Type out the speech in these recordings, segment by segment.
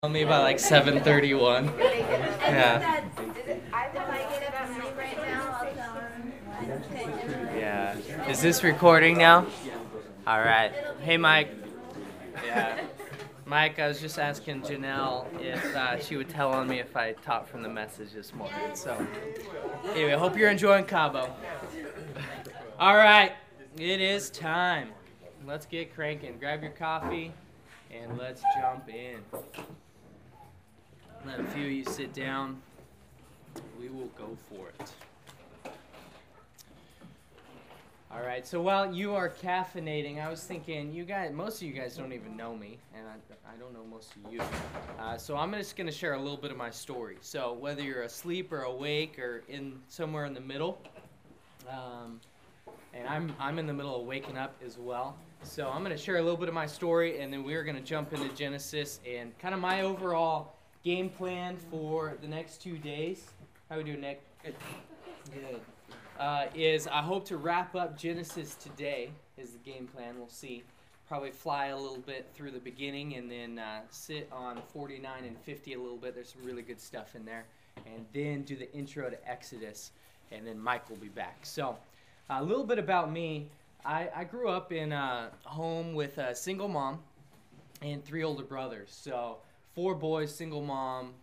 Me by like 7:31. Yeah. Yeah. Is this recording now? All right. Hey, Mike. Yeah. Mike, I was just asking Janelle if she would tell on me if I taught from the message this morning. So, anyway, hope you're enjoying Cabo. All right. It is time. Let's get cranking. Grab your coffee and let's jump in. Let a few of you sit down. We will go for it. All right, so while you are caffeinating, I was thinking, most of you guys don't even know me, and I don't know most of you. So I'm just going to share a little bit of my story. So whether you're asleep or awake or somewhere in the middle, and I'm in the middle of waking up as well. So I'm going to share a little bit of my story, and then we're going to jump into Genesis and kind of my overall game plan for the next 2 days. How we doing, Nick? Good. Good. Is I hope to wrap up Genesis today is the game plan. We'll see. Probably fly a little bit through the beginning and then sit on 49 and 50 a little bit. There's some really good stuff in there. And then do the intro to Exodus. And then Mike will be back. So a little bit about me. I grew up in a home with a single mom and 3 older brothers. So 4 boys, single mom,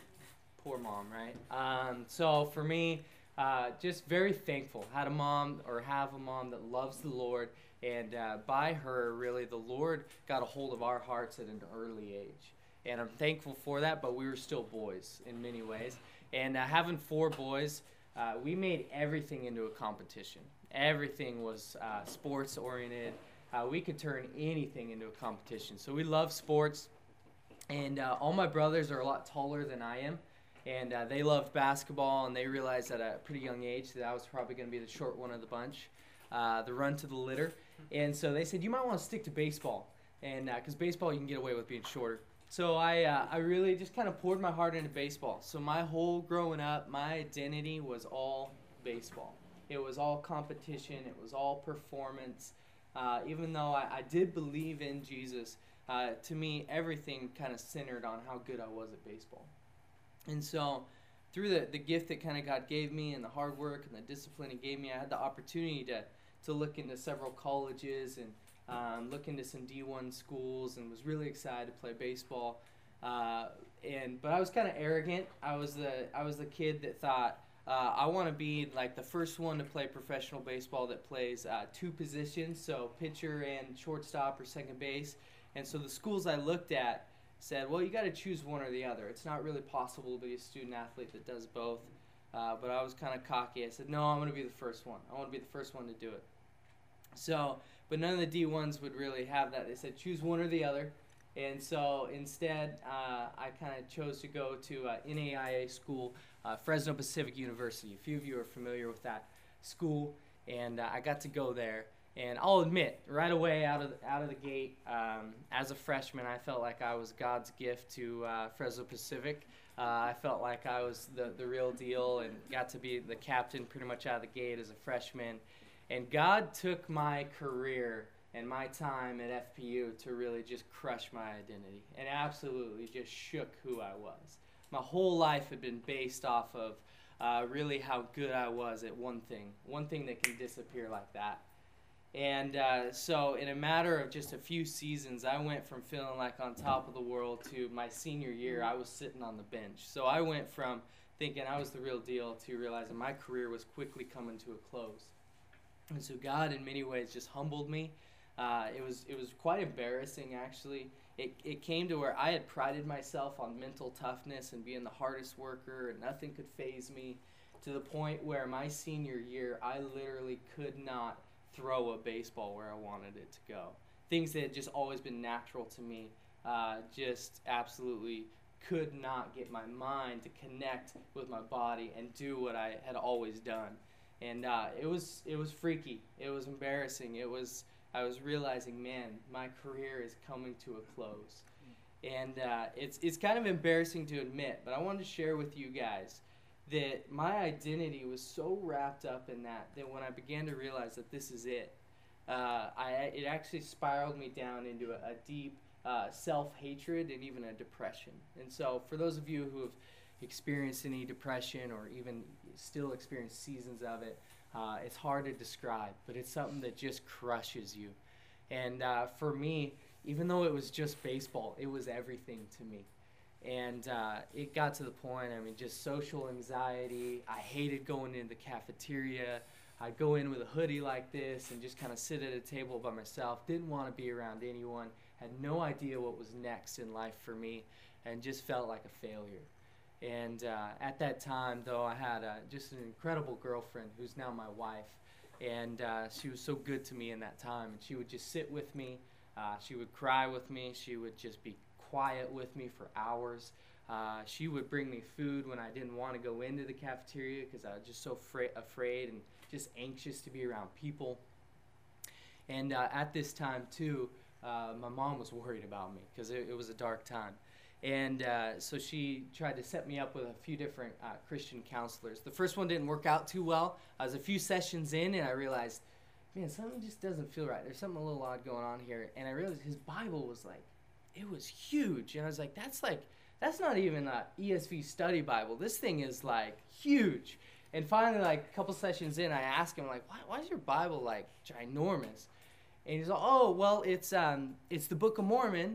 poor mom, right? So for me, just very thankful. Have a mom that loves the Lord, and by her, really, the Lord got a hold of our hearts at an early age. And I'm thankful for that, but we were still boys in many ways. And having 4 boys, we made everything into a competition. Everything was sports-oriented. We could turn anything into a competition. So we love sports. And all my brothers are a lot taller than I am, and they loved basketball, and they realized at a pretty young age that I was probably going to be the short one of the bunch, the run to the litter. And so they said, you might want to stick to baseball, and because baseball you can get away with being shorter. So I really just kind of poured my heart into baseball. So my whole growing up, my identity was all baseball. It was all competition. It was all performance. Even though I did believe in Jesus, to me, everything kind of centered on how good I was at baseball. And so through the gift that kind of God gave me and the hard work and the discipline He gave me, I had the opportunity to look into several colleges and look into some D1 schools, and was really excited to play baseball. But I was kind of arrogant. I was the kid that thought, I want to be like the first one to play professional baseball that plays 2 positions, so pitcher and shortstop or second base. And so the schools I looked at said, well, you got to choose one or the other. It's not really possible to be a student athlete that does both. But I was kind of cocky. I said, no, I'm going to be the first one. I want to be the first one to do it. So, but none of the D1s would really have that. They said, choose one or the other. And so instead, I kind of chose to go to NAIA school, Fresno Pacific University. A few of you are familiar with that school, and I got to go there. And I'll admit, right away out of the gate, as a freshman, I felt like I was God's gift to Fresno Pacific. I felt like I was the real deal and got to be the captain pretty much out of the gate as a freshman. And God took my career and my time at FPU to really just crush my identity and absolutely just shook who I was. My whole life had been based off of really how good I was at one thing that can disappear like that. And so in a matter of just a few seasons, I went from feeling like on top of the world to my senior year, I was sitting on the bench. So I went from thinking I was the real deal to realizing my career was quickly coming to a close. And so God, in many ways, just humbled me. It was quite embarrassing, actually. It came to where I had prided myself on mental toughness and being the hardest worker, and nothing could faze me, to the point where my senior year, I literally could not throw a baseball where I wanted it to go. Things that had just always been natural to me, just absolutely could not get my mind to connect with my body and do what I had always done. And it was freaky. It was embarrassing. I was realizing, man, my career is coming to a close. And it's kind of embarrassing to admit, but I wanted to share with you guys that my identity was so wrapped up in that when I began to realize that this is it, it actually spiraled me down into a deep self-hatred and even a depression. And so for those of you who have experienced any depression or even still experience seasons of it, it's hard to describe, but it's something that just crushes you. And for me, even though it was just baseball, it was everything to me. And it got to the point, I mean, just social anxiety. I hated going into the cafeteria. I'd go in with a hoodie like this and just kind of sit at a table by myself. Didn't want to be around anyone. Had no idea what was next in life for me and just felt like a failure. And at that time, though, I had just an incredible girlfriend who's now my wife. And she was so good to me in that time. And she would just sit with me. She would cry with me. She would just be quiet with me for hours. She would bring me food when I didn't want to go into the cafeteria because I was just so afraid and just anxious to be around people. And at this time, too, my mom was worried about me because it was a dark time. And so she tried to set me up with a few different Christian counselors. The first one didn't work out too well. I was a few sessions in, and I realized, man, something just doesn't feel right. There's something a little odd going on here. And I realized his Bible was like, it was huge. And I was like, that's not even an ESV study Bible. This thing is like huge. And finally, like a couple sessions in, I asked him, like, why is your Bible like ginormous? And he's like, oh, well, it's the Book of Mormon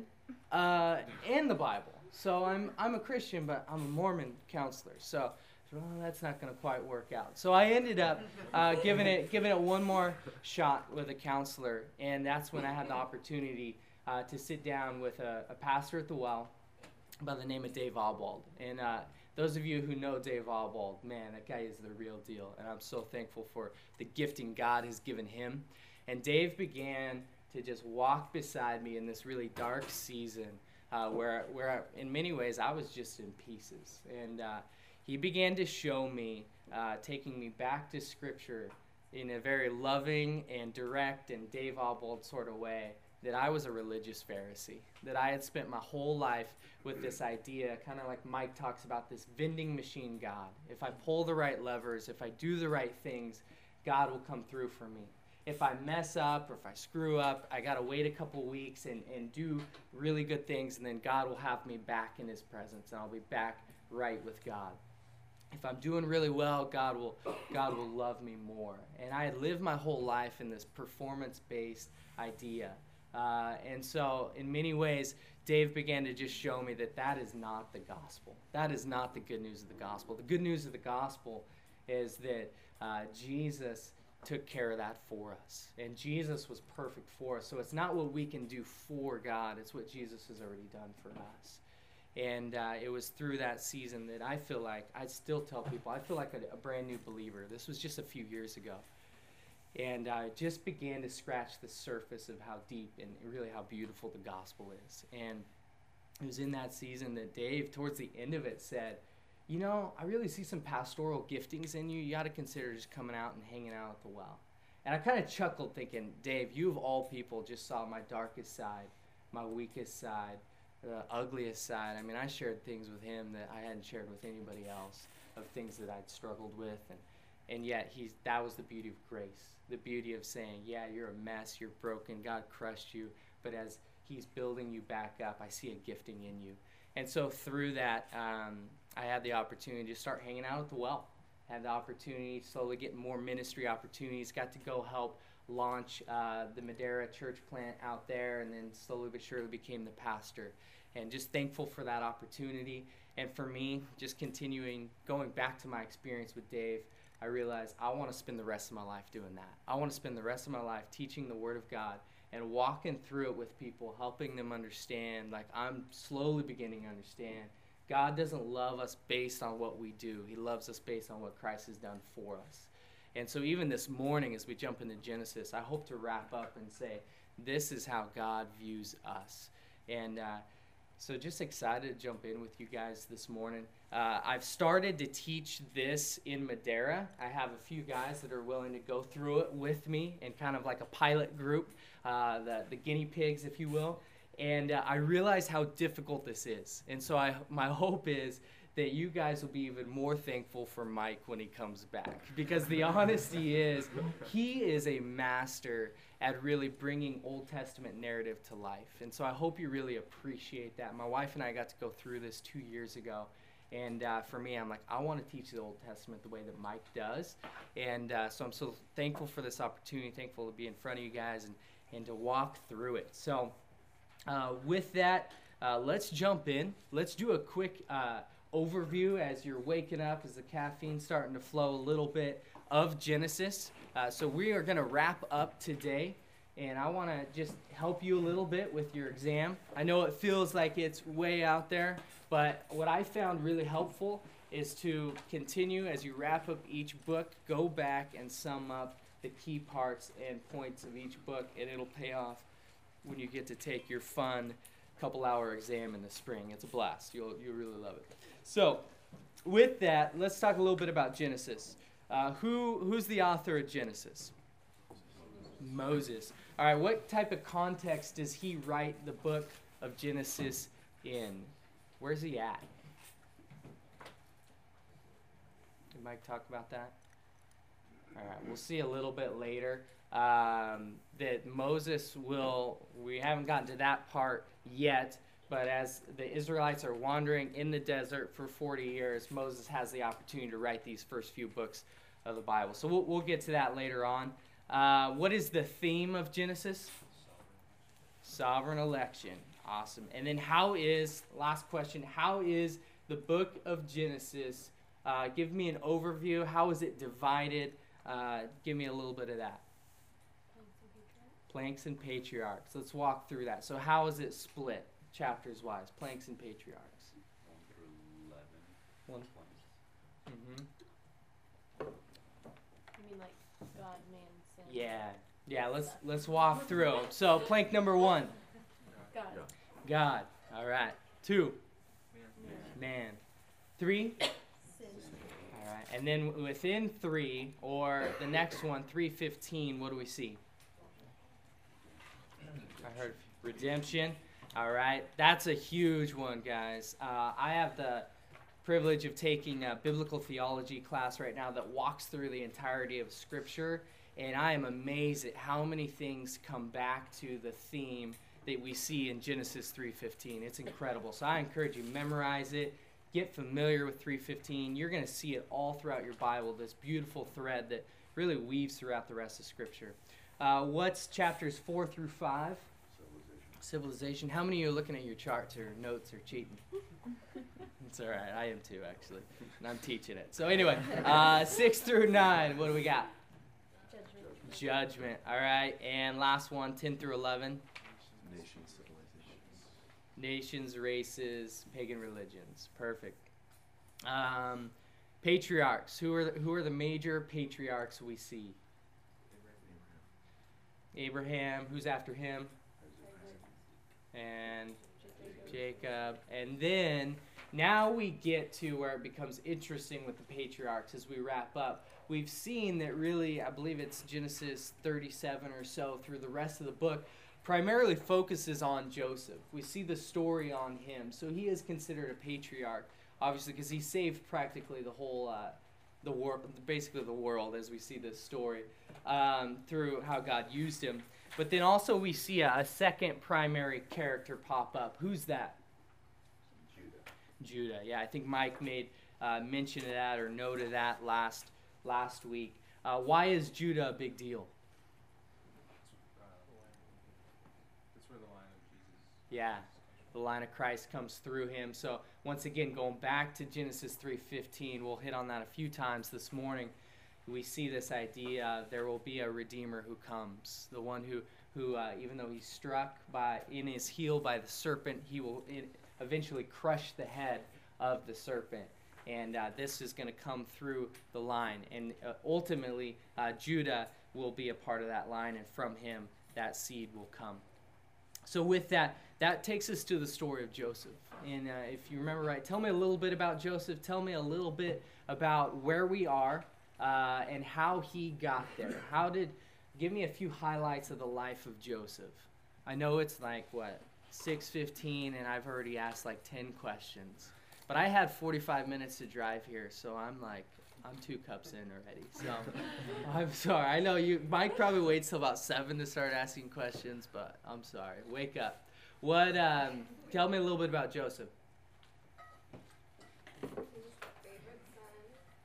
and the Bible. So I'm a Christian, but I'm a Mormon counselor. So well, that's not going to quite work out. So I ended up giving it one more shot with a counselor, and that's when I had the opportunity to sit down with a pastor at the Well by the name of Dave Albald. And those of you who know Dave Albald, man, that guy is the real deal, and I'm so thankful for the gifting God has given him. And Dave began to just walk beside me in this really dark season where in many ways I was just in pieces. And he began to show me, taking me back to Scripture in a very loving and direct and Dave Albald sort of way, that I was a religious Pharisee, that I had spent my whole life with this idea, kind of like Mike talks about, this vending machine God. If I pull the right levers, if I do the right things, God will come through for me. If I mess up or if I screw up, I got to wait a couple weeks and do really good things, and then God will have me back in his presence, and I'll be back right with God. If I'm doing really well, God will love me more. And I had lived my whole life in this performance-based idea. And so in many ways, Dave began to just show me that is not the gospel. That is not the good news of the gospel. The good news of the gospel is that Jesus took care of that for us. And Jesus was perfect for us. So it's not what we can do for God. It's what Jesus has already done for us. And it was through that season that I feel like, I still tell people, I feel like a brand new believer. This was just a few years ago. And I just began to scratch the surface of how deep and really how beautiful the gospel is. And it was in that season that Dave, towards the end of it, said, you know, I really see some pastoral giftings in you. You got to consider just coming out and hanging out at the Well. And I kind of chuckled thinking, Dave, you of all people just saw my darkest side, my weakest side, the ugliest side. I mean, I shared things with him that I hadn't shared with anybody else, of things that I'd struggled with. And yet that was the beauty of grace, the beauty of saying, yeah, you're a mess, you're broken, God crushed you, but as he's building you back up, I see a gifting in you. And so through that, I had the opportunity to start hanging out at the Well. Had the opportunity to slowly get more ministry opportunities, got to go help launch the Madera church plant out there, and then slowly but surely became the pastor. And just thankful for that opportunity. And for me, just continuing, going back to my experience with Dave, I realized I want to spend the rest of my life doing that. I want to spend the rest of my life teaching the Word of God and walking through it with people, helping them understand, like I'm slowly beginning to understand. God doesn't love us based on what we do. He loves us based on what Christ has done for us. And so even this morning as we jump into Genesis, I hope to wrap up and say, this is how God views us. And so just excited to jump in with you guys this morning. I've started to teach this in Madera. I have a few guys that are willing to go through it with me in kind of like a pilot group, the guinea pigs, if you will. And I realize how difficult this is. And so my hope is that you guys will be even more thankful for Mike when he comes back. Because the honesty is, he is a master at really bringing Old Testament narrative to life. And so I hope you really appreciate that. My wife and I got to go through this 2 years ago. And for me, I'm like, I want to teach the Old Testament the way that Mike does. And so I'm so thankful for this opportunity, thankful to be in front of you guys and to walk through it. So with that, let's jump in. Let's do a quick overview as you're waking up, as the caffeine's starting to flow a little bit of Genesis. So we are going to wrap up today, and I want to just help you a little bit with your exam. I know it feels like it's way out there, but what I found really helpful is to continue as you wrap up each book, go back and sum up the key parts and points of each book, and it'll pay off when you get to take your fun couple-hour exam in the spring. It's a blast. You'll really love it. So, with that, let's talk a little bit about Genesis. Who's the author of Genesis? Moses. All right, what type of context does he write the book of Genesis in? Where's he at? Did Mike talk about that? All right, we'll see a little bit later that Moses we haven't gotten to that part yet, but as the Israelites are wandering in the desert for 40 years, Moses has the opportunity to write these first few books of the Bible. So we'll get to that later on. What is the theme of Genesis? Sovereign election. Awesome. And then last question, how is the book of Genesis? Give me an overview. How is it divided? Give me a little bit of that. Planks and patriarchs. Let's walk through that. So how is it split, chapters-wise? Planks and patriarchs. 1 through 11. One. Planks. Mm-hmm. You mean like God, man, sin? Yeah. Let's walk through 'em. So plank number 1. God. God. All right. 2. Man. 3. Sin. All right. And then within 3, or the next one, 3:15, what do we see? I heard redemption. All right. That's a huge one, guys. I have the privilege of taking a biblical theology class right now that walks through the entirety of Scripture, and I am amazed at how many things come back to the theme that we see in Genesis 3:15. It's incredible. So I encourage you, memorize it, get familiar with 3:15. You're going to see it all throughout your Bible, this beautiful thread that really weaves throughout the rest of Scripture. What's chapters 4 through 5? Civilization. How many of you are looking at your charts or notes or cheating? It's all right. I am too, actually. And I'm teaching it. So anyway, 6 through 9, what do we got? Judgment. Judgment. All right. And last one, 10 through 11. Nations, civilizations. Nations, races, pagan religions. Perfect. Patriarchs. Who are the major patriarchs we see? Abraham. Who's after him? And Jacob. And then now we get to where it becomes interesting with the patriarchs as we wrap up. We've seen that really, I believe it's Genesis 37 or so through the rest of the book, primarily focuses on Joseph. We see the story on him. So he is considered a patriarch, obviously, because he saved practically the whole, basically the world as we see this story through how God used him. But then also we see a second primary character pop up. Who's that? Judah. Yeah, I think Mike made mention of that or note of that last week. Why is Judah a big deal? That's where the line of Jesus. Yeah, the line of Christ comes through him. So once again, going back to Genesis 3:15, we'll hit on that a few times this morning. We see this idea there will be a Redeemer who comes, the one who even though he's struck in his heel by the serpent, he will eventually crush the head of the serpent. And this is going to come through the line. And ultimately, Judah will be a part of that line, and from him, that seed will come. So with that takes us to the story of Joseph. And if you remember right, tell me a little bit about Joseph. Tell me a little bit about where we are and how he got there. Give me a few highlights of the life of Joseph. I know it's like, 6:15, and I've already asked like 10 questions. But I had 45 minutes to drive here, so I'm 2 cups in already. So I'm sorry. I know Mike probably waits till about 7 to start asking questions, but I'm sorry. Wake up. Tell me a little bit about Joseph. He was the favorite son.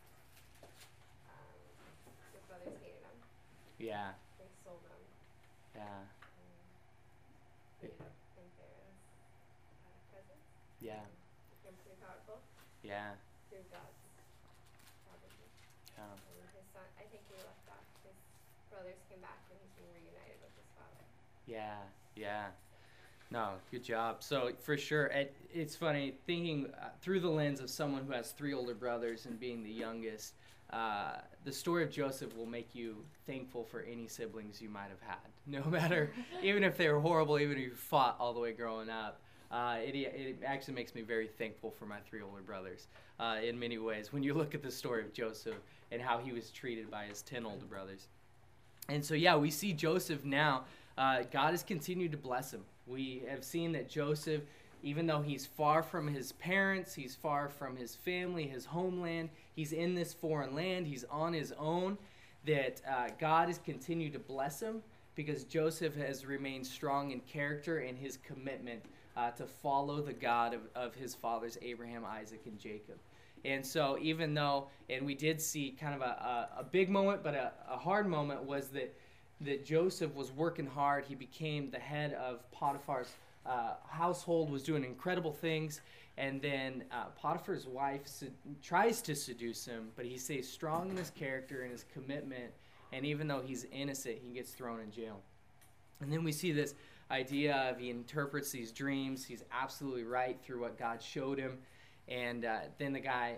His brothers hated him. Yeah. They sold him. Yeah. And Pharaoh's presence. Yeah. Became pretty powerful Yeah. through God's sovereignty. Yeah. And his son, I think he left back. His brothers came back and he's being reunited with his father. Yeah. Yeah. No, good job. So for sure, it's funny thinking through the lens of someone who has 3 older brothers and being the youngest. The story of Joseph will make you thankful for any siblings you might have had, no matter, even if they were horrible, even if you fought all the way growing up. It actually makes me very thankful for my 3 older brothers in many ways when you look at the story of Joseph and how he was treated by his 10 older brothers. And so, yeah, we see Joseph now. God has continued to bless him. We have seen that Joseph, even though he's far from his parents, he's far from his family, his homeland, he's in this foreign land, he's on his own, that God has continued to bless him because Joseph has remained strong in character and his commitment to follow the God of his fathers, Abraham, Isaac, and Jacob. And so even though, and we did see kind of a big moment, but a hard moment was that Joseph was working hard. He became the head of Potiphar's household, was doing incredible things. And then Potiphar's wife tries to seduce him, but he stays strong in his character and his commitment. And even though he's innocent, he gets thrown in jail. And then we see this idea of he interprets these dreams. He's absolutely right through what God showed him. And then the guy,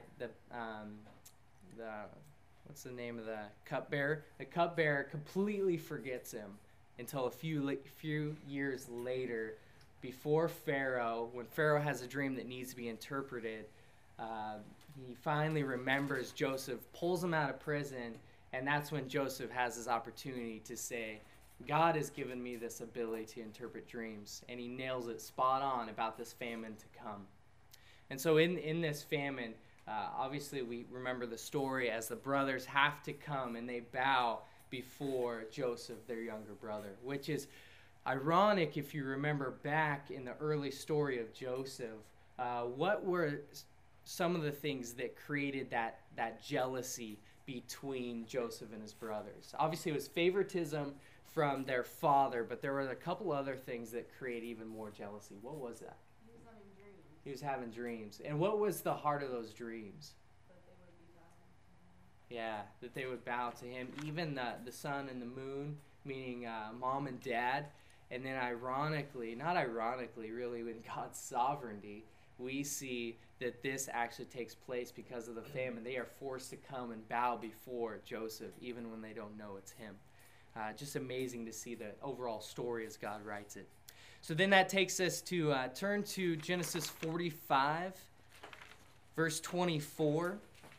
what's the name of the cupbearer? The cupbearer completely forgets him until a few years later, before Pharaoh, when Pharaoh has a dream that needs to be interpreted, he finally remembers Joseph, pulls him out of prison, and that's when Joseph has his opportunity to say, God has given me this ability to interpret dreams, and he nails it spot on about this famine to come. And so in this famine, obviously we remember the story as the brothers have to come and they bow before Joseph, their younger brother, which is ironic if you remember back in the early story of Joseph. What were some of the things that created that jealousy between Joseph and his brothers? Obviously it was favoritism from their father, but there were a couple other things that create even more jealousy. What was that? He was having dreams. And what was the heart of those dreams? That they would be bowing to him. Yeah, that they would bow to him. Even the sun and the moon, meaning mom and dad. And then not ironically, really, in God's sovereignty, we see that this actually takes place because of the famine. They are forced to come and bow before Joseph, even when they don't know it's him. Just amazing to see the overall story as God writes it. So then that takes us to turn to Genesis 45, verse 24.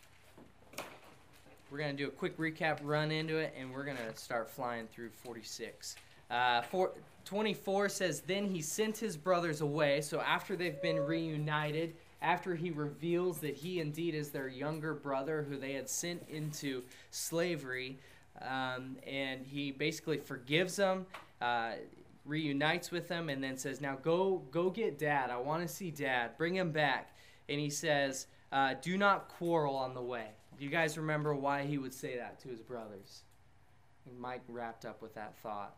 We're going to do a quick recap, run into it, and we're going to start flying through 46. 24 says, Then he sent his brothers away. So after they've been reunited, after he reveals that he indeed is their younger brother who they had sent into slavery, and he basically forgives them, reunites with them, and then says, now go get Dad. I want to see Dad. Bring him back. And he says, do not quarrel on the way. Do you guys remember why he would say that to his brothers? And Mike wrapped up with that thought.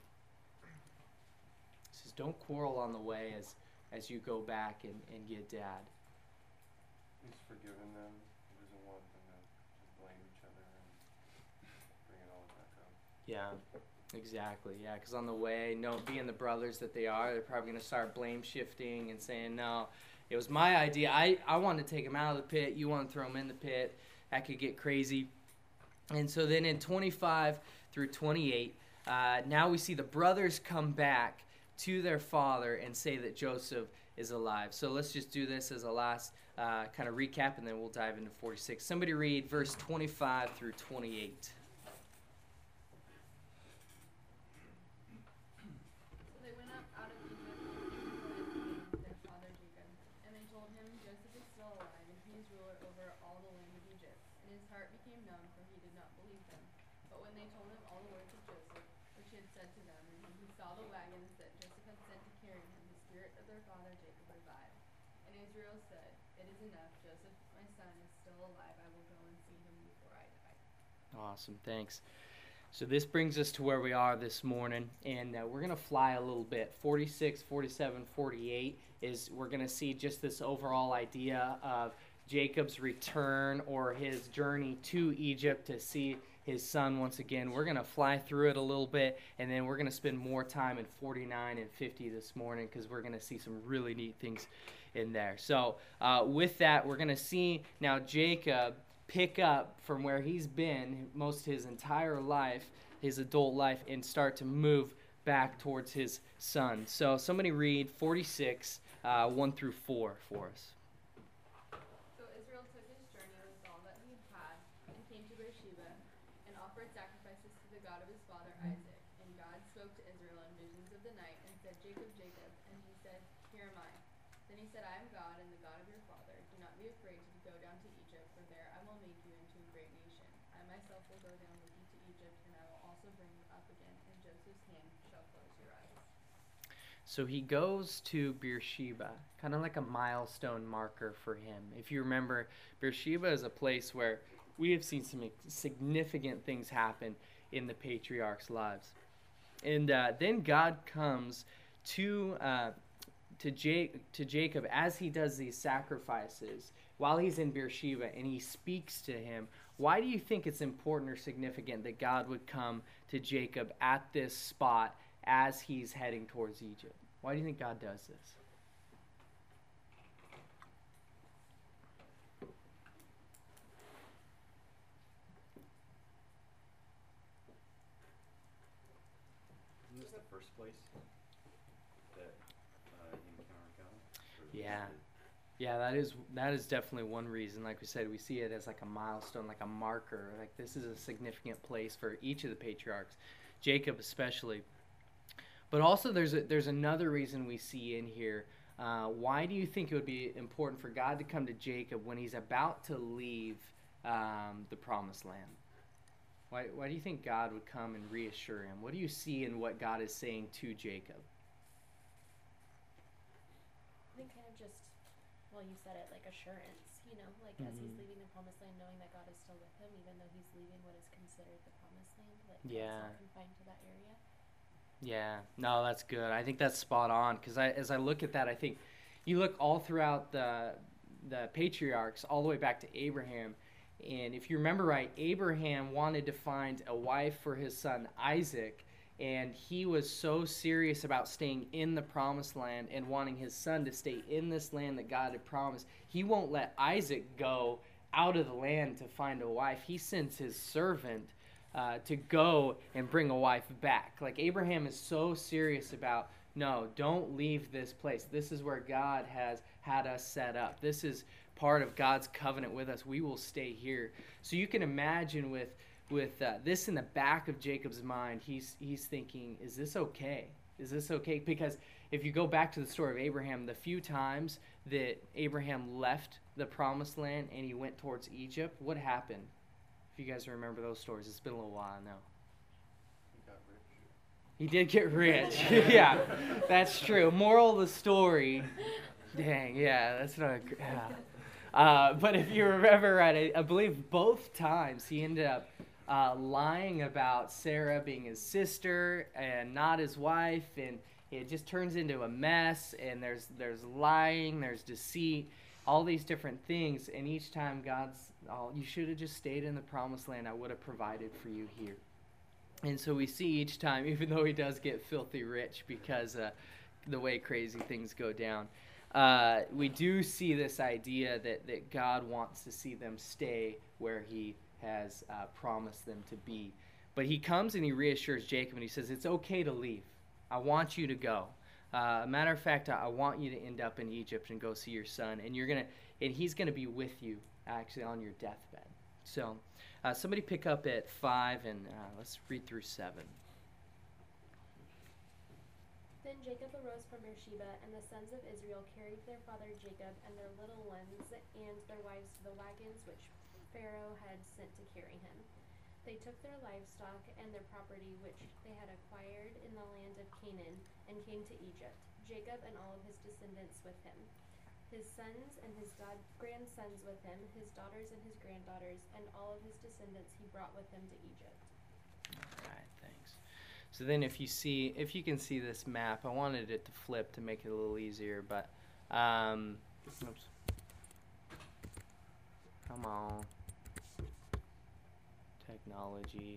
He says, don't quarrel on the way as you go back and get Dad. He's forgiven them. He doesn't want them to just blame each other and bring it all back up. Yeah. Exactly, yeah, because on the way, being the brothers that they are, they're probably going to start blame shifting and saying, no, it was my idea. I wanted to take him out of the pit. You want to throw him in the pit. That could get crazy. And so then in 25 through 28, now we see the brothers come back to their father and say that Joseph is alive. So let's just do this as a last kind of recap, and then we'll dive into 46. Somebody read verse 25 through 28. They went up out of Egypt and came to the land of their father Jacob. And they told him, Joseph is still heart became numb, for he did not believe them. But when they told him all the words of Joseph, which he had said to them, and when he saw the wagons that Joseph had sent to carry him, the spirit of their father Jacob revived. And Israel said, "It is enough. Joseph, my son, is still alive. I will go and see him before I die." Awesome, thanks. So this brings us to where we are this morning, and we're going to fly a little bit. 46, 47, 48 is we're going to see just this overall idea of Jacob's return or his journey to Egypt to see his son once again. We're going to fly through it a little bit, and then we're going to spend more time in 49 and 50 this morning because we're going to see some really neat things in there. So with that, we're going to see now Jacob pick up from where he's been most his entire life, his adult life, and start to move back towards his son. So somebody read 46, 1 through 4 for us. So Israel took his journey with all that he had and came to Beersheba and offered sacrifices to the God of his father Isaac. And God spoke to Israel in visions of the night and said, "Jacob, Jacob." And he said, "Here am I." Then he said, "I am God and the God of your father. Do not be afraid to go down to Egypt, for there I will make you into a great nation. I myself will go down with you to Egypt, and I will also bring you up again, and Joseph's hand shall close your eyes." So he goes to Beersheba, kind of like a milestone marker for him. If you remember, Beersheba is a place where we have seen some significant things happen in the patriarchs' lives. And then God comes to Jacob as he does these sacrifices while he's in Beersheba, and he speaks to him. Why do you think it's important or significant that God would come to Jacob at this spot as he's heading towards Egypt? Why do you think God does this? Isn't this the first place that he encountered God? Yeah. Yeah, that is definitely one reason. Like we said, we see it as like a milestone, like a marker. Like this is a significant place for each of the patriarchs, Jacob especially. But also there's another reason we see in here. Why do you think it would be important for God to come to Jacob when he's about to leave the promised land? Why do you think God would come and reassure him? What do you see in what God is saying to Jacob? I think kind of just, well, you said it, like assurance, you know, like as he's leaving the promised land, knowing that God is still with him, even though he's leaving what is considered the promised land, like Yeah. God's not confined to that area. Yeah, no, that's good. I think that's spot on because as I look at that, I think you look all throughout the patriarchs, all the way back to Abraham, and if you remember right, Abraham wanted to find a wife for his son Isaac, and he was so serious about staying in the promised land and wanting his son to stay in this land that God had promised. He won't let Isaac go out of the land to find a wife. He sends his servant to go and bring a wife back. Like Abraham is so serious about, no, don't leave this place. This is where God has had us set up. This is part of God's covenant with us. We will stay here. So you can imagine with this in the back of Jacob's mind, he's thinking, is this okay? Is this okay? Because if you go back to the story of Abraham, the few times that Abraham left the promised land and he went towards Egypt, what happened? If you guys remember those stories, it's been a little while now. He got rich. He did get rich. Yeah, that's true. Moral of the story. Dang, yeah, that's not a but if you remember right, I believe both times he ended up lying about Sarah being his sister and not his wife, and it just turns into a mess, and there's lying, there's deceit, all these different things, and each time you should have just stayed in the promised land. I would have provided for you here. And so we see each time, even though he does get filthy rich because the way crazy things go down, we do see this idea that God wants to see them stay where he has promised them to be. But he comes and he reassures Jacob and he says, it's okay to leave. I want you to go. Matter of fact, I want you to end up in Egypt and go see your son, and he's gonna be with you actually on your deathbed. So somebody pick up at 5 and let's read through 7. Then Jacob arose from Beersheba, and the sons of Israel carried their father Jacob and their little ones and their wives to the wagons which Pharaoh had sent to carry him. They took their livestock and their property which they had acquired in the land of Canaan and came to Egypt, Jacob and all of his descendants with him. His sons and his grandsons with him, his daughters and his granddaughters, and all of his descendants he brought with him to Egypt. All right, thanks. So then if you can see this map, I wanted it to flip to make it a little easier, but oops. Come on. Technology.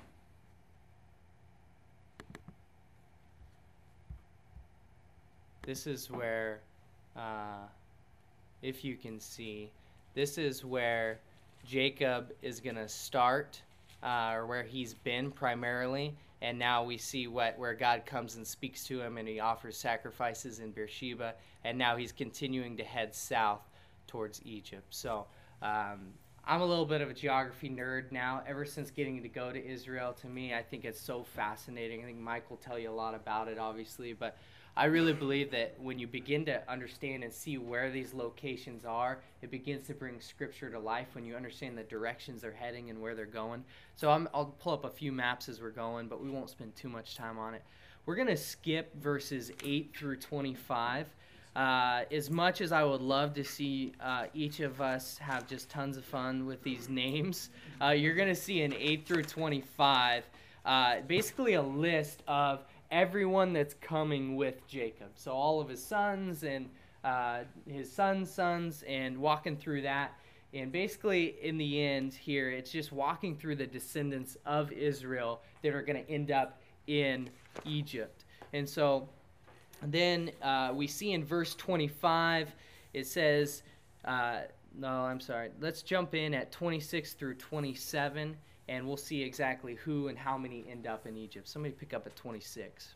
This is where, if you can see, this is where Jacob is going to start, or where he's been primarily. And now we see where God comes and speaks to him, and he offers sacrifices in Beersheba. And now he's continuing to head south towards Egypt. So I'm a little bit of a geography nerd now. Ever since getting to go to Israel, to me, I think it's so fascinating. I think Mike will tell you a lot about it, obviously. But I really believe that when you begin to understand and see where these locations are, it begins to bring Scripture to life when you understand the directions they're heading and where they're going. So I'll pull up a few maps as we're going, but we won't spend too much time on it. We're going to skip verses 8 through 25. As much as I would love to see each of us have just tons of fun with these names, you're going to see in 8 through 25 basically a list of everyone that's coming with Jacob. So all of his sons and his sons, and walking through that. And basically, in the end here, it's just walking through the descendants of Israel that are going to end up in Egypt. And so then we see in verse 25, it says, let's jump in at 26 through 27, and we'll see exactly who and how many end up in Egypt. Somebody pick up at 26.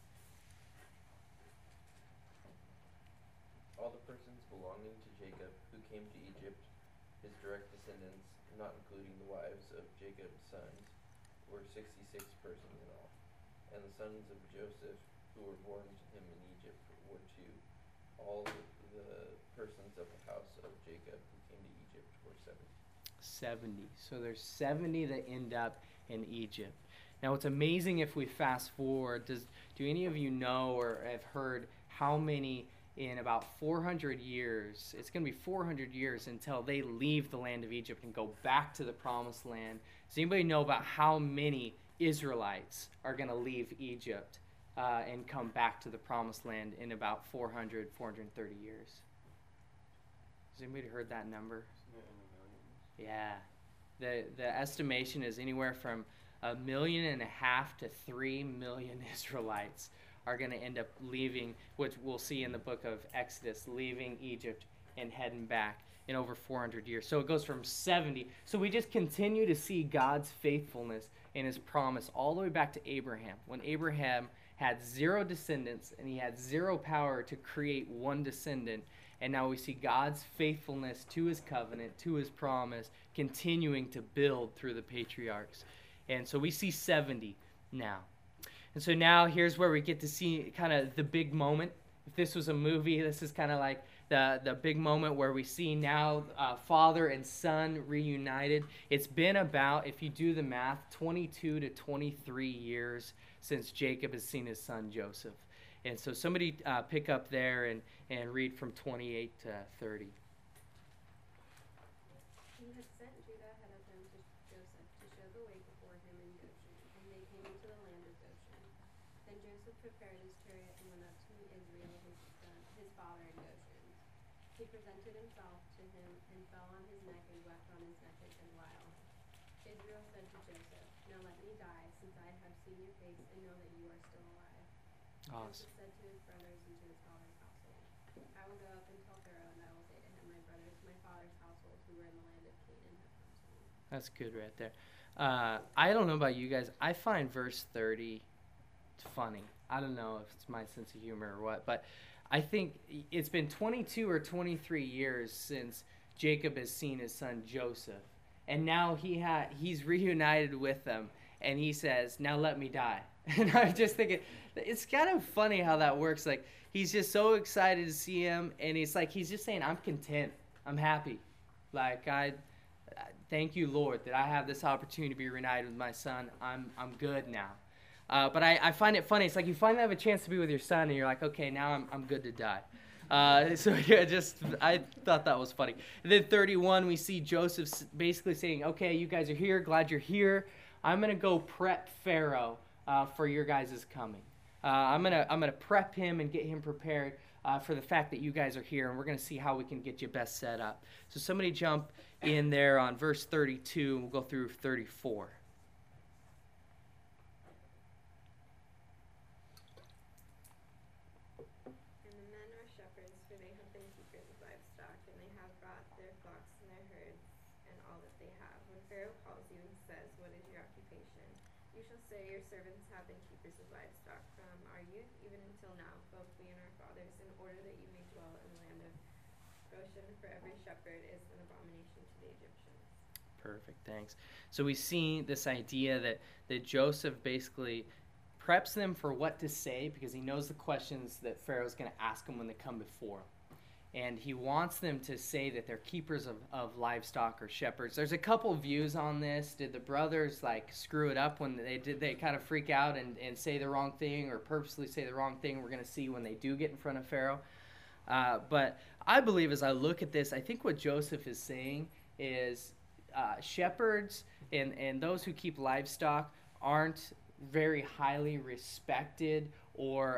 All the persons belonging to Jacob who came to Egypt, his direct descendants, not including the wives of Jacob's sons, were 66 persons in all. And the sons of Joseph who were born to him in Egypt were two. All the persons of the house of Jacob who came to Egypt were 70. So there's 70 that end up in Egypt. Now what's amazing, if we fast forward, do any of you know or have heard how many in about 400 years, it's going to be 400 years until they leave the land of Egypt and go back to the promised land. Does anybody know about how many Israelites are going to leave Egypt and come back to the promised land in about 430 years? Has anybody heard that number? Isn't it in the millions? Yeah. The estimation is anywhere from 1.5 million to 3 million Israelites are going to end up leaving, which we'll see in the book of Exodus, leaving Egypt and heading back in over 400 years. So it goes from 70. So we just continue to see God's faithfulness and his promise all the way back to Abraham. When Abraham had 0 descendants and he had 0 power to create one descendant, and now we see God's faithfulness to his covenant, to his promise, continuing to build through the patriarchs. And so we see 70 now. And so now here's where we get to see kind of the big moment. If this was a movie, this is kind of like the big moment where we see now father and son reunited. It's been about, if you do the math, 22 to 23 years since Jacob has seen his son Joseph. And so somebody pick up there and read from 28 to 30. He had sent Judah ahead of him to Joseph to show the way before him in Goshen, and they came into the land of Goshen. Then Joseph prepared his chariot and went up to meet Israel, his father, in Goshen. He presented himself to him and fell on his neck and wept on his neck a while. Israel said to Joseph, "Now let me die, since I have seen your face and know that you are still alive." Awesome. Joseph said to his brothers and to his father's household, "I will go up and tell Pharaoh, and I will say to him, my brothers, my father's household, who were in the land of Canaan, have come to me." That's good right there. I don't know about you guys. I find verse 30 funny. I don't know if it's my sense of humor or what, but I think it's been 22 or 23 years since Jacob has seen his son Joseph. And now he's reunited with them, and he says, "Now let me die." And I'm just thinking, it's kind of funny how that works. Like, he's just so excited to see him, and he's just saying, "I'm content. I'm happy. Like, Thank you, Lord, that I have this opportunity to be reunited with my son. I'm good now. But I find it funny. It's like you finally have a chance to be with your son, and you're like, okay, now I'm good to die. So yeah, I thought that was funny. And then 31, we see Joseph basically saying, okay, you guys are here. Glad you're here. I'm going to go prep Pharaoh for your guys' coming. I'm gonna prep him and get him prepared for the fact that you guys are here, and we're going to see how we can get you best set up. So somebody jump in there on verse 32, and we'll go through 34. And the men are shepherds, for they have been keepers of livestock, and they have brought their flocks and their herds and all that they have. When Pharaoh calls you and says, "What is your occupation?" you shall say, "Your servants have been keepers of livestock from our youth even until now, both we and our fathers, in order that you may dwell in the land of Goshen, for every shepherd is an abomination to the Egyptians." Perfect, thanks. So we see this idea that Joseph basically preps them for what to say because he knows the questions that Pharaoh's going to ask them when they come before him. And he wants them to say that they're keepers of livestock or shepherds. There's a couple views on this. Did the brothers screw it up when they kind of freak out and say the wrong thing or purposely say the wrong thing? We're going to see when they do get in front of Pharaoh. But I believe as I look at this, I think what Joseph is saying is shepherds and those who keep livestock aren't very highly respected, or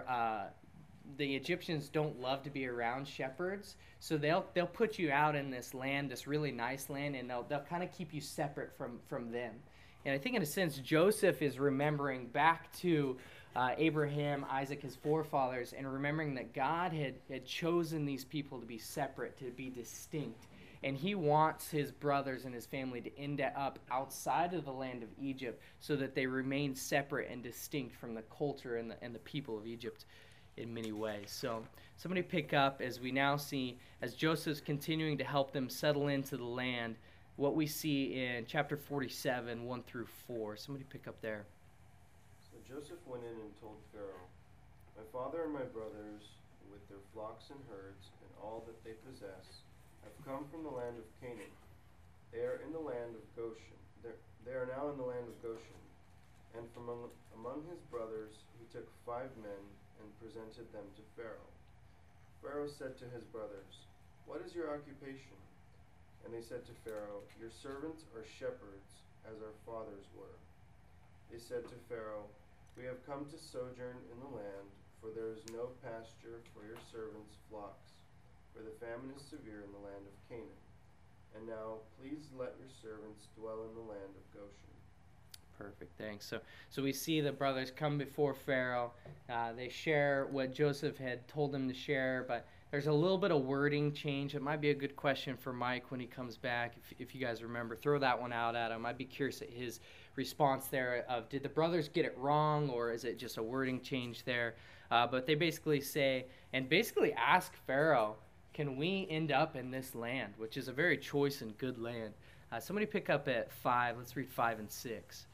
the Egyptians don't love to be around shepherds, so they'll put you out in this land, this really nice land, and they'll kind of keep you separate from them. And I think in a sense Joseph is remembering back to Abraham, Isaac, his forefathers, and remembering that God had chosen these people to be separate, to be distinct. And he wants his brothers and his family to end up outside of the land of Egypt so that they remain separate and distinct from the culture and the people of Egypt in many ways. So somebody pick up as we now see, as Joseph's continuing to help them settle into the land, what we see in chapter 47, 1 through 4. Somebody pick up there. So Joseph went in and told Pharaoh, "My father and my brothers, with their flocks and herds and all that they possess, have come from the land of Canaan. They are in the land of Goshen. They are now in the land of Goshen. And from among his brothers he took 5 men and presented them to Pharaoh. Pharaoh said to his brothers, 'What is your occupation?' And they said to Pharaoh, 'Your servants are shepherds, as our fathers were.' They said to Pharaoh, 'We have come to sojourn in the land, for there is no pasture for your servants' flocks, for the famine is severe in the land of Canaan. And now please let your servants dwell in the land of Goshen.'" Perfect, thanks. So we see the brothers come before Pharaoh. They share what Joseph had told them to share, but there's a little bit of wording change. It might be a good question for Mike when he comes back, if you guys remember. Throw that one out at him. I'd be curious at his response there of, did the brothers get it wrong, or is it just a wording change there? But they basically say, and basically ask Pharaoh, can we end up in this land, which is a very choice and good land? Somebody pick up at 5. Let's read 5 and 6.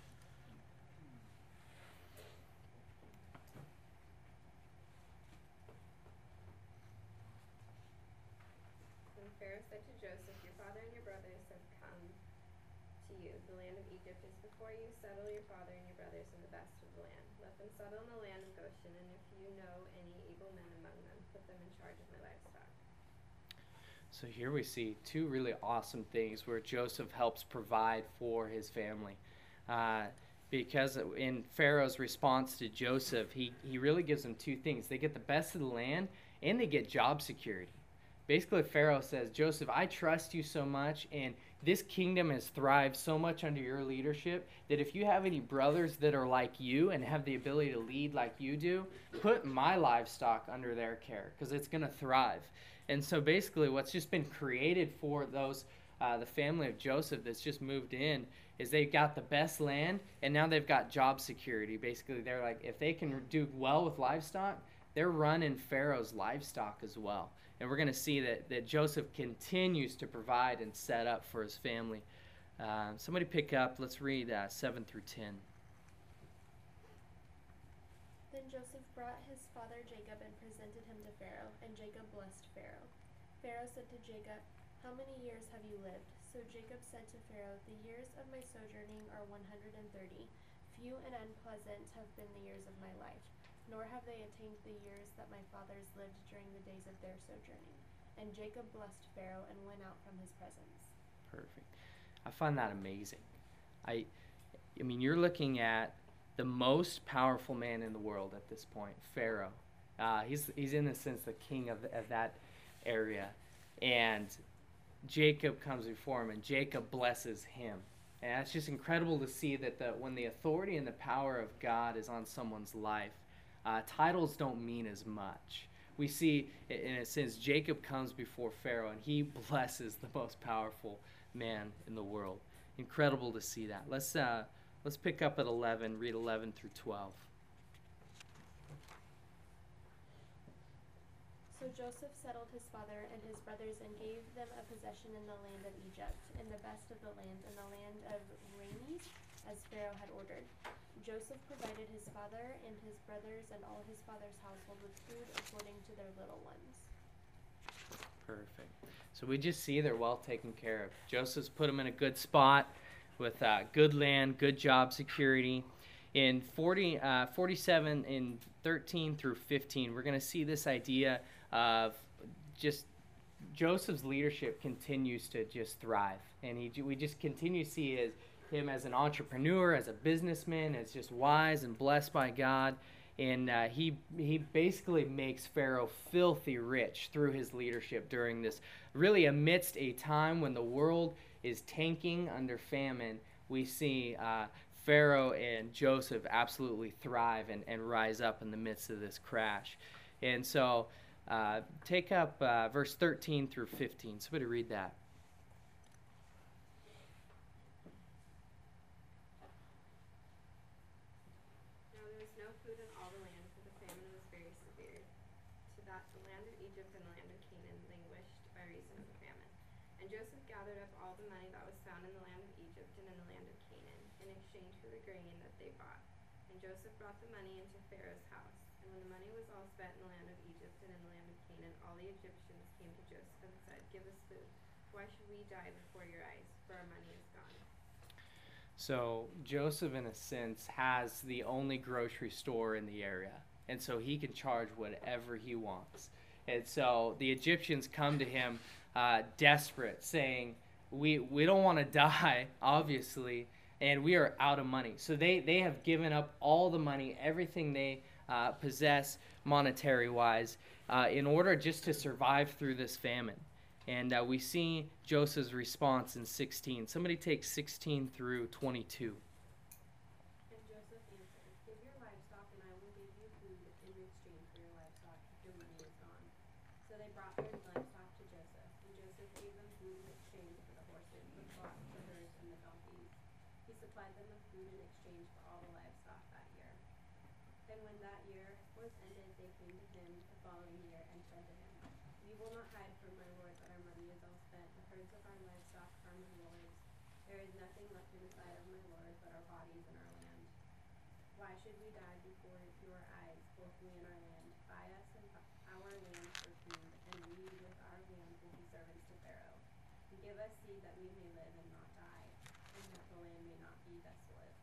Then Pharaoh said to Joseph, "Your father and your brothers have come to you. The land of Egypt is before you. Settle your father and your brothers in the best of the land. Let them settle in the land of Goshen, and if you know any able men among them, put them in charge of my livestock." So here we see 2 really awesome things where Joseph helps provide for his family. Because in Pharaoh's response to Joseph, he really gives them 2 things. They get the best of the land, and they get job security. Basically, Pharaoh says, Joseph, I trust you so much, and this kingdom has thrived so much under your leadership that if you have any brothers that are like you and have the ability to lead like you do, put my livestock under their care because it's going to thrive. And so basically what's just been created for those, the family of Joseph that's just moved in, is they've got the best land, and now they've got job security. Basically, they're like, if they can do well with livestock, they're running Pharaoh's livestock as well. And we're going to see that Joseph continues to provide and set up for his family. Somebody pick up. Let's read 7 through 10. Then Joseph brought his father Jacob and presented him to Pharaoh, and Jacob blessed Pharaoh. Pharaoh said to Jacob, "How many years have you lived?" So Jacob said to Pharaoh, "The years of my sojourning are 130. Few and unpleasant have been the years of my life, nor have they attained the years that my fathers lived during the days of their sojourning." And Jacob blessed Pharaoh and went out from his presence. Perfect. I find that amazing. I mean, you're looking at the most powerful man in the world at this point, Pharaoh. He's in a sense the king of that area, and Jacob comes before him, and Jacob blesses him. And that's just incredible to see that when the authority and the power of God is on someone's life, titles don't mean as much. We see, in a sense, Jacob comes before Pharaoh, and he blesses the most powerful man in the world. Incredible to see that. Let's pick up at 11, read 11 through 12. So Joseph settled his father and his brothers and gave them a possession in the land of Egypt, in the best of the land, in the land of Rameses, as Pharaoh had ordered. Joseph provided his father and his brothers and all his father's household with food according to their little ones. Perfect. So we just see they're well taken care of. Joseph's put them in a good spot with good land, good job security. In 47, in 13 through 15, we're going to see this idea of just Joseph's leadership continues to just thrive. And we just continue to see him as an entrepreneur, as a businessman, as just wise and blessed by God. And he basically makes Pharaoh filthy rich through his leadership during this, really amidst a time when the world is tanking under famine. We see Pharaoh and Joseph absolutely thrive and rise up in the midst of this crash. And so take up verse 13 through 15. Somebody read that. Now there was no food in all the land, for the famine was very severe, so that the land of Egypt and the land of Canaan languished by reason of the famine. And Joseph gathered up all the money that was found in the land of Egypt and in the land of Canaan, in exchange for the grain that they bought. And Joseph brought the money into Pharaoh's house. And when the money was all spent in the land of Egypt and in the land of Canaan, all the Egyptians came to Joseph and said, "Give us food. Why should we die before your eyes? For our money is gone." So Joseph, in a sense, has the only grocery store in the area. And so he can charge whatever he wants. And so the Egyptians come to him desperate, saying, we don't want to die, obviously, and we are out of money. So they have given up all the money, everything they possess monetary-wise, in order just to survive through this famine. And we see Joseph's response in 16. Somebody take 16 through 22. And Joseph answered, "Give your livestock, and I will give you food in exchange for your livestock if your money is gone." So they brought their livestock to Joseph, and Joseph gave them food in exchange for the horses, the flocks, the herds, and the donkeys. He supplied them with food in exchange for all the livestock that year. And when that year was ended, they came to him the following year and said to him, "We will not hide from my lord that our money is all spent. The herds of our livestock are my lord's. There is nothing left in the sight of my lord but our bodies and our land. Why should we die before your eyes, both we and our land? Buy us and our land for food, and we with our land will be servants to Pharaoh. And give us seed that we may live and not die, and that the land may not be desolate."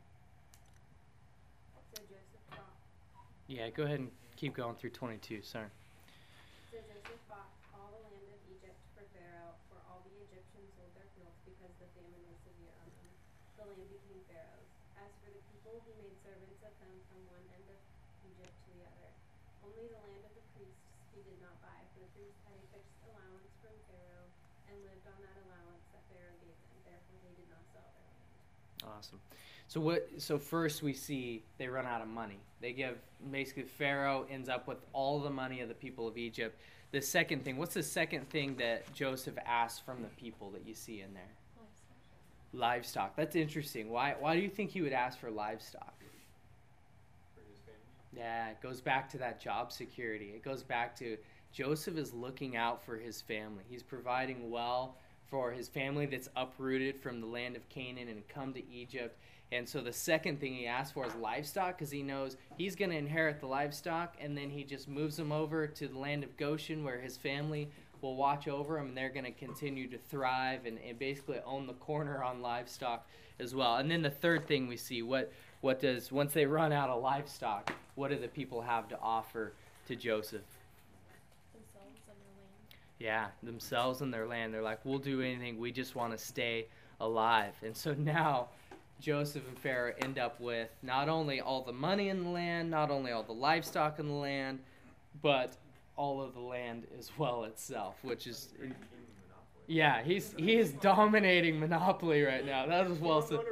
So Joseph bought Yeah, go ahead and keep going through 22. Sorry. So Joseph bought all the land of Egypt for Pharaoh, for all the Egyptians sold their fields because the famine was severe on them. The land became Pharaoh's. As for the people, he made servants of them from one end of Egypt to the other. Only the land of the priests he did not buy, for the priests had a fixed allowance from Pharaoh and lived on that allowance that Pharaoh gave them. Therefore they did not sell their land. Awesome. So first we see they run out of money. They give, basically Pharaoh ends up with all the money of the people of Egypt. The second thing, what's the second thing that Joseph asked from the people that you see in there? Livestock. That's interesting. Why do you think he would ask for livestock? For his family. Yeah, it goes back to that job security. It goes back to Joseph is looking out for his family. He's providing well for his family that's uprooted from the land of Canaan and come to Egypt. And so the second thing he asks for is livestock, because he knows he's going to inherit the livestock, and then he just moves them over to the land of Goshen where his family will watch over them, and they're going to continue to thrive and basically own the corner on livestock as well. And then the third thing we see, what does, once they run out of livestock, what do the people have to offer to Joseph? Themselves and their land. Yeah, themselves and their land. They're like, we'll do anything. We just want to stay alive. And so now Joseph and Pharaoh end up with not only all the money in the land, not only all the livestock in the land, but all of the land as well itself, which is, yeah, he is dominating Monopoly right now. That was well said.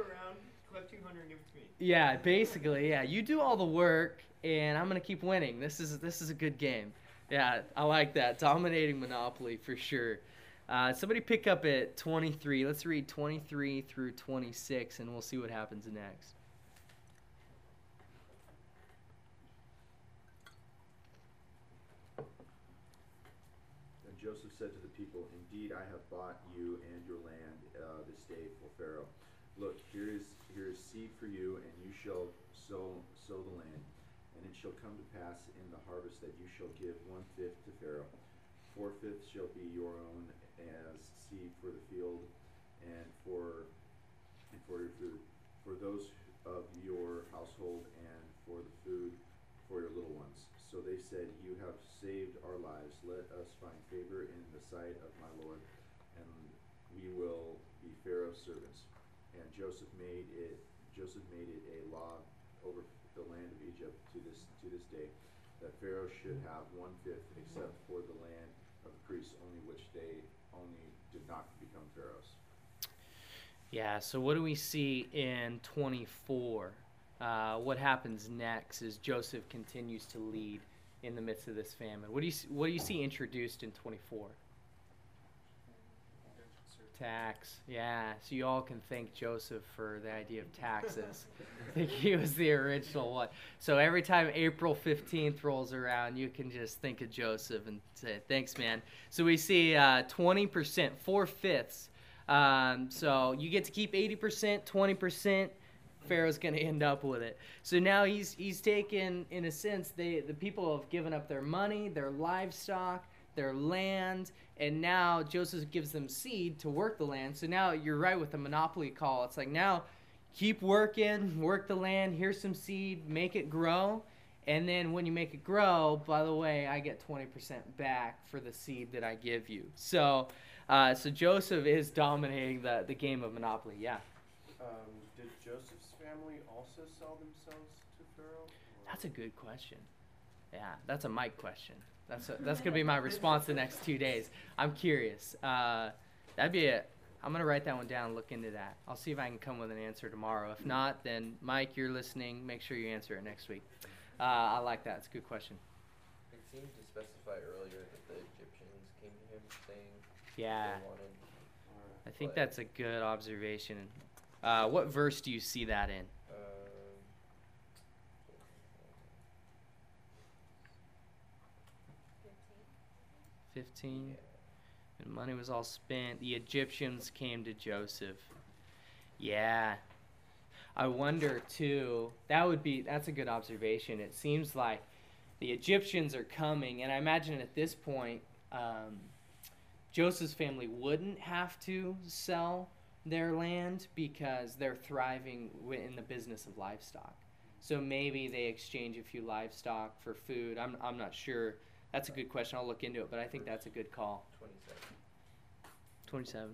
Yeah, basically, yeah. You do all the work, and I'm gonna keep winning. This is a good game. Yeah, I like that. Dominating Monopoly for sure. Somebody pick up at 23. Let's read 23 through 26, and we'll see what happens next. And Joseph said to the people, "Indeed, I have bought you and your land this day for Pharaoh. Look, here is seed for you, and you shall sow the land. And it shall come to pass in the harvest that you shall give 1/5 to Pharaoh. 4/5 shall be your own as seed for the field, and for your food, for those of your household, and for the food for your little ones." So they said, "You have saved our lives. Let us find favor in the sight of my Lord, and we will be Pharaoh's servants." And Joseph made it a law over the land of Egypt to this day, that Pharaoh should have 1/5, except for the land of the priests, only which they only did not become Pharaoh's. Yeah, so what do we see in 24? What happens next as Joseph continues to lead in the midst of this famine? What do you see introduced in 24? Tax. Yeah, so you all can thank Joseph for the idea of taxes. I think he was the original one. So every time April 15th rolls around, you can just think of Joseph and say, thanks, man. So we see 20%, 4/5. So you get to keep 80%, 20%. Pharaoh's going to end up with it. So now he's taken, in a sense, the people have given up their money, their livestock, their land, and now Joseph gives them seed to work the land. So now you're right with the Monopoly call. It's like, now keep working, work the land, here's some seed, make it grow. And then when you make it grow, by the way, I get 20% back for the seed that I give you. So Joseph is dominating the game of Monopoly. Yeah. Did Joseph's family also sell themselves to Pharaoh? That's a good question. Yeah, that's a Mike question. That's gonna be my response the next 2 days. I'm curious. That'd be it. I'm gonna write that one down and look into that. I'll see if I can come with an answer tomorrow. If not, then Mike, you're listening. Make sure you answer it next week. I like that. It's a good question. It seemed to specify earlier that the Egyptians came to him saying Yeah, they wanted. I think that's a good observation. What verse do you see that in? 15. And money was all spent. The Egyptians came to Joseph. Yeah. I wonder too, that's a good observation. It seems like the Egyptians are coming, and I imagine at this point, Joseph's family wouldn't have to sell their land because they're thriving in the business of livestock. So maybe they exchange a few livestock for food. I'm not sure. That's a good question. I'll look into it, but I think that's a good call. 27.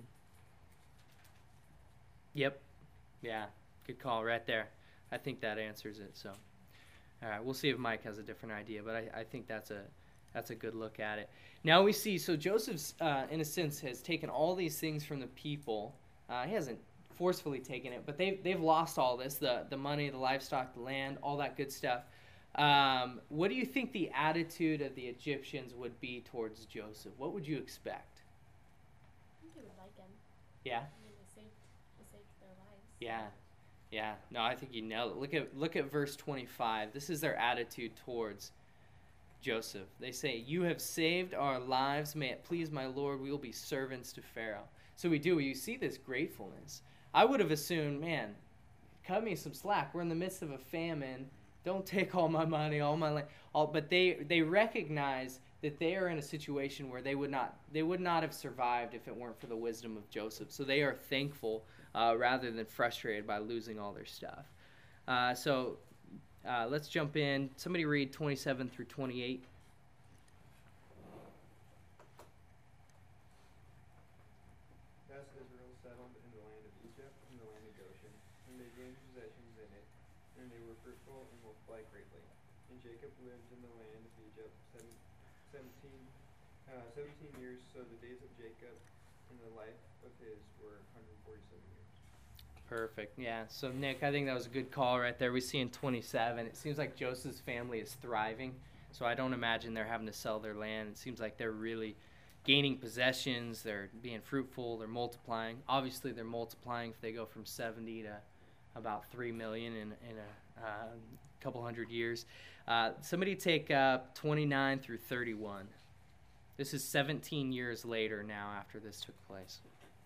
Yep. Yeah. Good call right there. I think that answers it. So, all right. We'll see if Mike has a different idea, but I think that's a good look at it. Now we see. So Joseph's, in a sense, has taken all these things from the people. He hasn't forcefully taken it, but they've lost all this: the money, the livestock, the land, all that good stuff. What do you think the attitude of the Egyptians would be towards Joseph? What would you expect? I think they would like him. Yeah. I mean, they saved their lives. Yeah. Yeah. No, I think you nailed it. Look at verse 25. This is their attitude towards Joseph. They say, "You have saved our lives. May it please my Lord, we will be servants to Pharaoh." So we do. You see this gratefulness. I would have assumed, man, cut me some slack. We're in the midst of a famine. Don't take all my money, all my land. But they recognize that they are in a situation where they would not have survived if it weren't for the wisdom of Joseph. So they are thankful rather than frustrated by losing all their stuff. So let's jump in. Somebody read 27 through 28. Thus Israel settled in the land of Egypt and the land of Goshen, and they gained possessions in it, and they were fruitful and multiplied greatly. And Jacob lived in the land of Egypt 17 years, so the days of Jacob in the life of his were 147 years. Perfect. Yeah. So, Nick, I think that was a good call right there. We see in 27, it seems like Joseph's family is thriving. So I don't imagine they're having to sell their land. It seems like they're really gaining possessions. They're being fruitful. They're multiplying. Obviously, they're multiplying if they go from 70 to about 3 million in a couple hundred years. Somebody take 29 through 31. This is 17 years later now after this took place.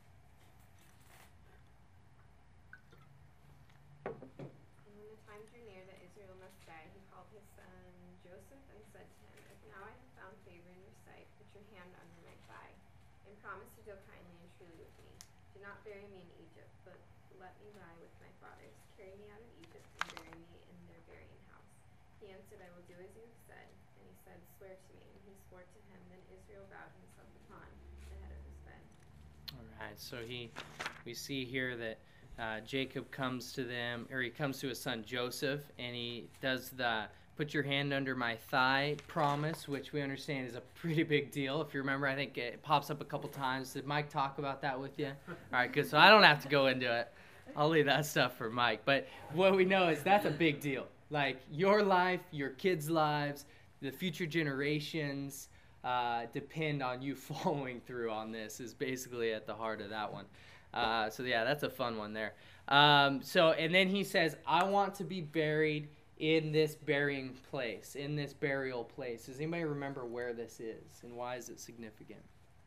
And when the time drew near that Israel must die, he called his son Joseph and said to him, "If now I have found favor in your sight, put your hand under my thigh, and promise to deal kindly and truly with me. Do not bury me in Egypt, but let me lie with my fathers. Carry me out of Egypt and bury me in their burying house." He answered, "I will do as you have said." And he said, "Swear to me." And he swore to him. Then Israel bowed himself upon the head of his bed. All right. So we see here that Jacob comes to them, or he comes to his son Joseph, and he does the "put your hand under my thigh" promise, which we understand is a pretty big deal. If you remember, I think it pops up a couple times. Did Mike talk about that with you? All right, good. So I don't have to go into it. I'll leave that stuff for Mike. But what we know is that's a big deal. Like your life, your kids' lives, the future generations depend on you following through on this, is basically at the heart of that one. So yeah, that's a fun one there. And then he says, "I want to be buried in this burying place, in this burial place." Does anybody remember where this is and why is it significant?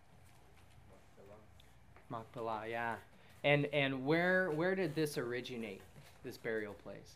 Machpelah, yeah. And where did this originate, this burial place?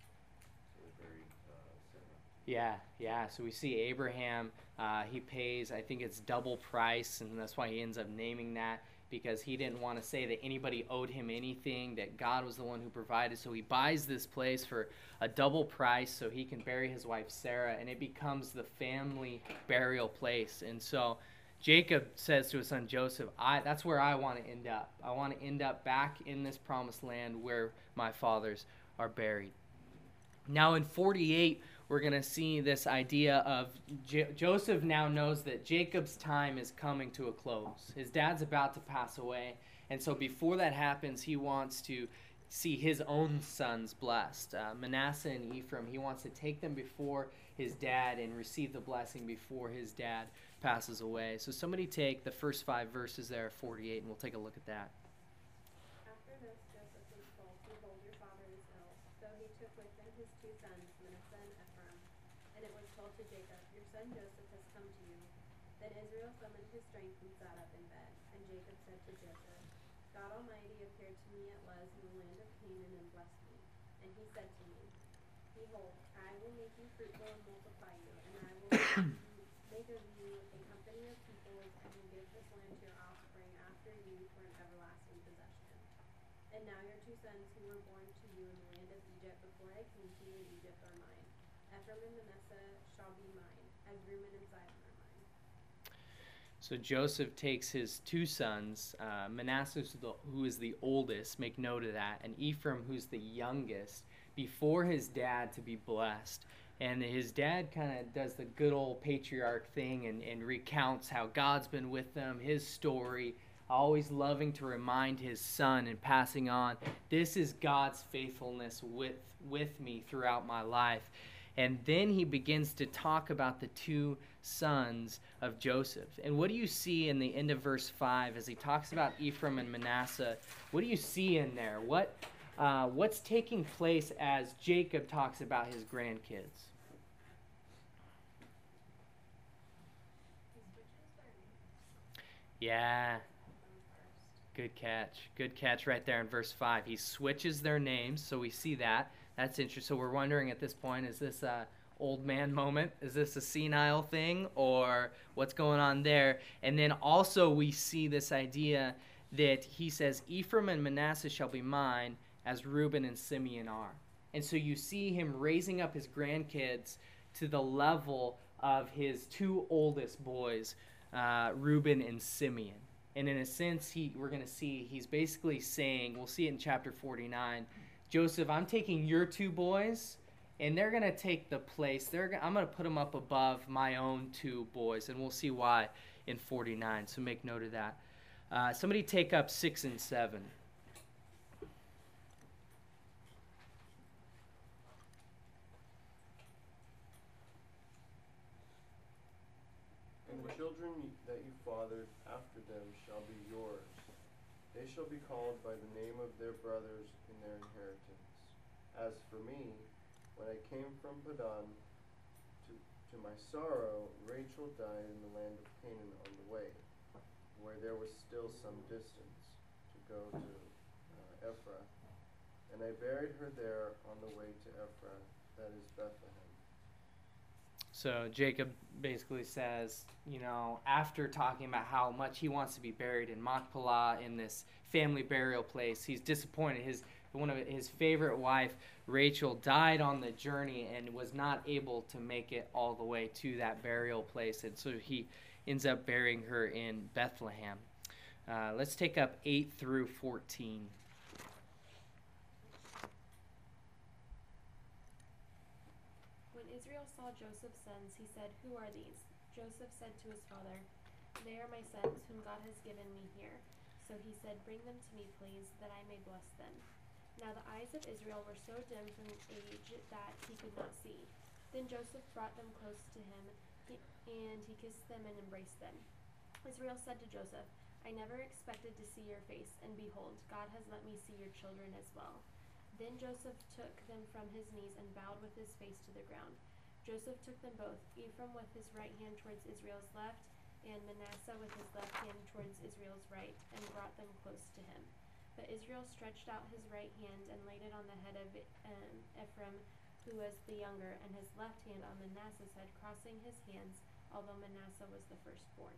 Yeah. So we see Abraham, he pays, I think it's double price, and that's why he ends up naming that, because he didn't want to say that anybody owed him anything, that God was the one who provided. So he buys this place for a double price so he can bury his wife Sarah, and it becomes the family burial place. And so Jacob says to his son Joseph, that's where I want to end up. I want to end up back in this promised land where my fathers are buried. Now in 48, we're going to see this idea of Joseph now knows that Jacob's time is coming to a close. His dad's about to pass away. And so before that happens, he wants to see his own sons blessed. Manasseh and Ephraim, he wants to take them before his dad and receive the blessing before his dad passes away. So somebody take the first 5 verses there, 48, and we'll take a look at that. After this, Joseph was told, "Behold, your father is ill." So he took with him his 2 sons, Manasseh and Ephraim. And it was told to Jacob, "Your son Joseph has come to you." Then Israel summoned his strength and sat up in bed. And Jacob said to Joseph, "God Almighty appeared to me at Luz in the land of Canaan and blessed me. And he said to me, Behold, I will make you fruitful and multiply you, and I will make of you a company of peoples, and will give this land to your offspring after you for an everlasting possession. And now your 2 sons who were born to you in the land of Egypt before I came to you in Egypt are mine. Ephraim and Manasseh shall be mine, as Reuben and Zidon are mine." So Joseph takes his 2 sons, Manasseh, who is the oldest, make note of that, and Ephraim, who's the youngest, before his dad to be blessed. And his dad kind of does the good old patriarch thing and recounts how God's been with them, his story, always loving to remind his son and passing on, this is God's faithfulness with me throughout my life. And then he begins to talk about the 2 sons of Joseph. And what do you see in the end of verse 5 as he talks about Ephraim and Manasseh? What do you see in there? What's taking place as Jacob talks about his grandkids? Yeah. Good catch right there in verse 5. He switches their names, so we see that. That's interesting. So we're wondering at this point, is this old man moment? Is this a senile thing, or what's going on there? And then also we see this idea that he says, Ephraim and Manasseh shall be mine, as Reuben and Simeon are. And so you see him raising up his grandkids to the level of his two oldest boys, Reuben and Simeon. And in a sense, we're going to see, he's basically saying, we'll see it in chapter 49, Joseph, I'm taking your two boys, and they're going to take the place. I'm going to put them up above my own two boys, and we'll see why in 49. So make note of that. Somebody take up 6 and 7. And the children that you fathered after them shall be yours. They shall be called by the name of their brothers in their inheritance. As for me, when I came from Padan, to my sorrow, Rachel died in the land of Canaan on the way, where there was still some distance to go to Ephrath. And I buried her there on the way to Ephrath, that is Bethlehem. So Jacob basically says, after talking about how much he wants to be buried in Machpelah, in this family burial place, he's disappointed. One of his favorite wife, Rachel, died on the journey and was not able to make it all the way to that burial place. And so he ends up burying her in Bethlehem. Let's take up 8 through 14. When Israel saw Joseph's sons, he said, "Who are these?" Joseph said to his father, "They are my sons, whom God has given me here." So he said, "Bring them to me, please, that I may bless them." Now the eyes of Israel were so dim from age that he could not see. Then Joseph brought them close to him, and he kissed them and embraced them. Israel said to Joseph, "I never expected to see your face, and behold, God has let me see your children as well." Then Joseph took them from his knees and bowed with his face to the ground. Joseph took them both, Ephraim with his right hand towards Israel's left, and Manasseh with his left hand towards Israel's right, and brought them close to him. But Israel stretched out his right hand and laid it on the head of Ephraim, who was the younger, and his left hand on Manasseh's head, crossing his hands, although Manasseh was the firstborn.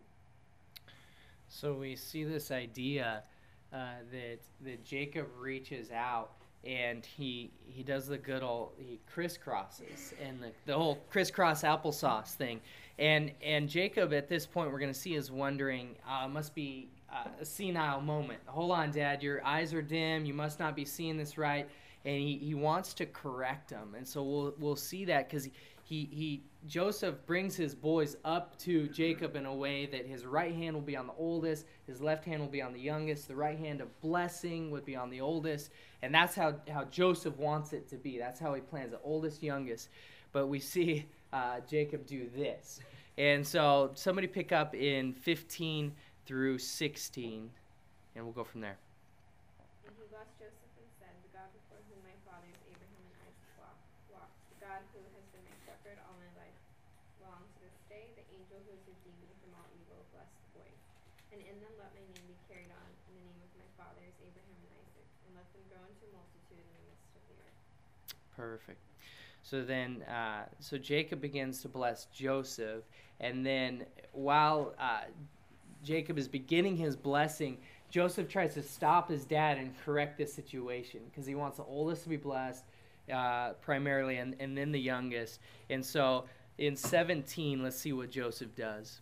So we see this idea that Jacob reaches out and he does the good old, he crisscrosses, and the whole crisscross applesauce thing. And Jacob at this point, we're going to see, is wondering, must be a senile moment. Hold on, Dad, your eyes are dim, you must not be seeing this right. And he wants to correct him. And so we'll see that, because Joseph brings his boys up to Jacob in a way that his right hand will be on the oldest, his left hand will be on the youngest, the right hand of blessing would be on the oldest, and that's how Joseph wants it to be. That's how he plans it, oldest, youngest. But we see Jacob do this. And so somebody pick up in 15 through 16, and we'll go from there. And he blessed Joseph and said, "The God before whom my fathers Abraham and Isaac walked, the God who has been my shepherd all my life, long to this day, the angel who has redeemed me from all evil, bless the boys. And in them let my name be carried on, in the name of my fathers Abraham and Isaac, and let them grow into multitude in the midst of the earth." Perfect. So then, so Jacob begins to bless Joseph, and then while Jacob is beginning his blessing, Joseph tries to stop his dad and correct this situation, because he wants the oldest to be blessed primarily, and then the youngest. And so in 17, let's see what Joseph does.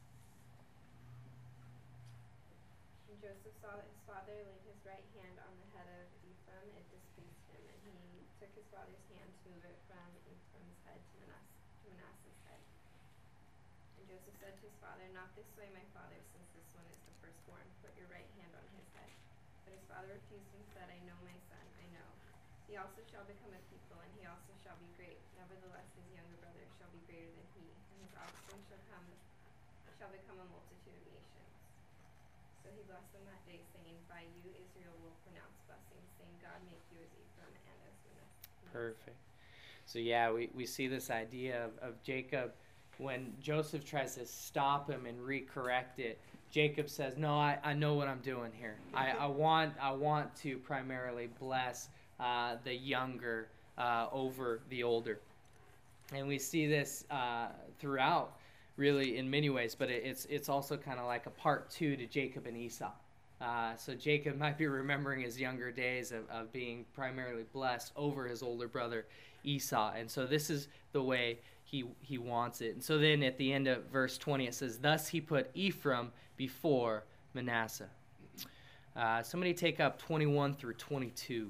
And Joseph saw that his father laid his right hand on the head of Ephraim, it displeased him, and he took his father's hand to move it from Ephraim's head to Manasseh's head. And Joseph said to his father, "Not this way, my father, since this one is the firstborn. Put your right hand on his head." But his father refused and said, "I know, my son, I know. He also shall become a people, and he also shall be great. Nevertheless, his younger brother shall be greater than he, and his offspring shall become a multitude of nations." So he blessed them that day, saying, "By you Israel will pronounce blessing, saying, God make you as Ephraim and as Manasseh." Perfect. So yeah, we see this idea of Jacob, when Joseph tries to stop him and recorrect it, Jacob says, "No, I know what I'm doing here. I want to primarily bless the younger over the older." And we see this throughout, really, in many ways, but it's also kind of like a part two to Jacob and Esau. So Jacob might be remembering his younger days of being primarily blessed over his older brother Esau. And so this is the way he wants it. And so then at the end of verse 20 it says, "Thus he put Ephraim before Manasseh." Somebody take up 21 through 22.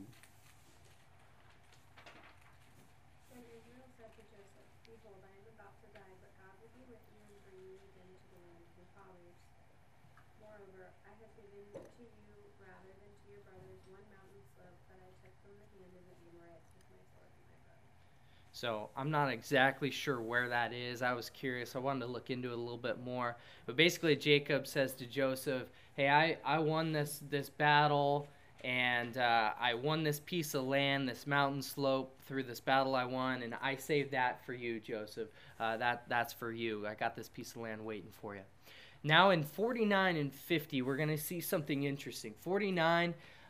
And Israel said to Joseph, Behold, I am about to die, but God will be with you and bring you again to the land of your fathers. Moreover, I have given to you rather than to your brothers one mountain slope that I took from the hand of the Amorites with my sword and my bow. So I'm not exactly sure where that is. I was curious. I wanted to look into it a little bit more. But basically Jacob says to Joseph, hey, I won this battle, and I won this piece of land, this mountain slope through this battle I won, and I saved that for you, Joseph. That's for you. I got this piece of land waiting for you. Now in 49 and 50, we're going to see something interesting. 49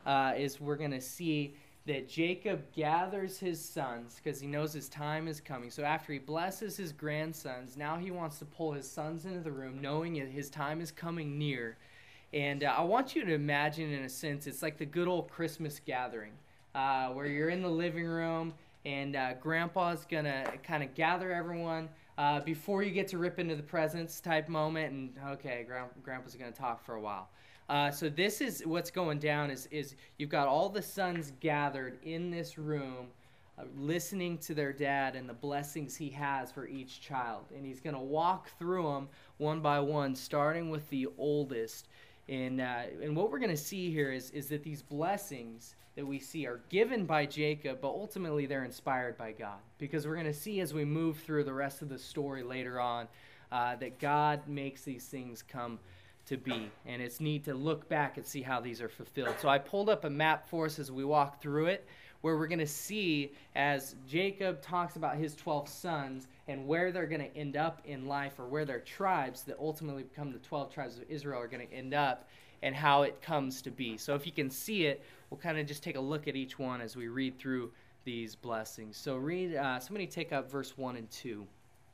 is we're going to see that Jacob gathers his sons because he knows his time is coming. So after he blesses his grandsons, now he wants to pull his sons into the room, knowing that his time is coming near. And I want you to imagine, in a sense, it's like the good old Christmas gathering where you're in the living room and Grandpa's going to kind of gather everyone before you get to rip into the presents type moment. And, okay, Grandpa's going to talk for a while. So this is what's going down is you've got all the sons gathered in this room listening to their dad and the blessings he has for each child. And he's going to walk through them one by one, starting with the oldest. And what we're going to see here is that these blessings that we see are given by Jacob, but ultimately they're inspired by God. Because we're going to see as we move through the rest of the story later on that God makes these things come to be. And it's neat to look back and see how these are fulfilled. So I pulled up a map for us as we walk through it, where we're going to see as Jacob talks about his 12 sons and where they're going to end up in life, or where their tribes that ultimately become the 12 tribes of Israel are going to end up, and how it comes to be. So if you can see it, we'll kind of just take a look at each one as we read through these blessings. So somebody take up verse 1 and 2.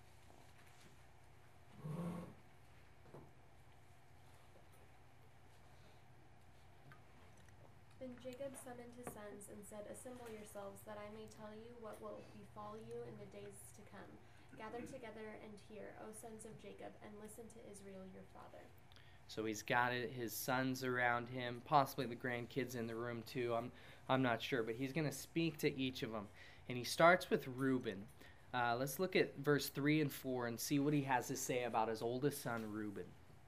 Then Jacob summoned his sons and said, Assemble yourselves, that I may tell you what will befall you in the days to come. Gather together and hear, O sons of Jacob, and listen to Israel your father. So he's got his sons around him, possibly the grandkids in the room too. I'm not sure, but he's going to speak to each of them. And he starts with Reuben. Let's look at verse 3 and 4 and see what he has to say about his oldest son, Reuben.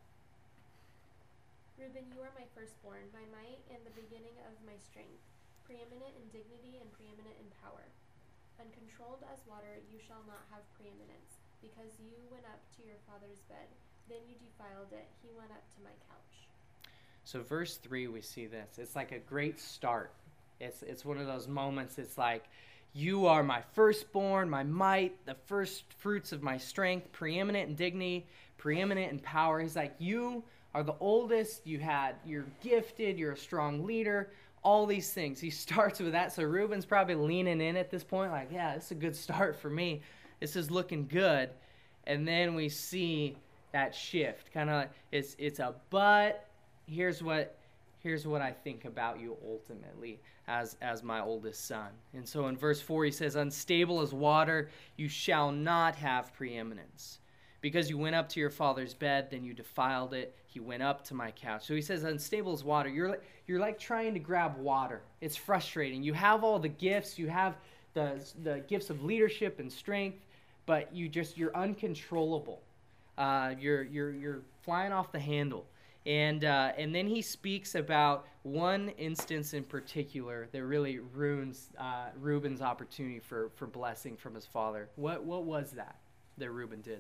Reuben, you are my firstborn, my might and the beginning of my strength, preeminent in dignity and preeminent in power. Uncontrolled as water, you shall not have preeminence, because you went up to your father's bed. Then you defiled it. He went up to my couch. So verse 3, we see this. It's like a great start. It's one of those moments. It's like, you are my firstborn, my might, the first fruits of my strength, preeminent in dignity, preeminent in power. He's like, you are the oldest, you're gifted, you're a strong leader, all these things. He starts with that. So Reuben's probably leaning in at this point, like, yeah, this is a good start for me. This is looking good. And then we see that shift. Kind of, it's a but, here's what I think about you ultimately as my oldest son. And so in verse 4 he says, unstable as water, you shall not have preeminence. Because you went up to your father's bed, then you defiled it. He went up to my couch. So he says, unstable as water. You're like trying to grab water. It's frustrating. You have all the gifts. You have the gifts of leadership and strength, but you're uncontrollable. You're flying off the handle. And then he speaks about one instance in particular that really ruins Reuben's opportunity for blessing from his father. What was that Reuben did?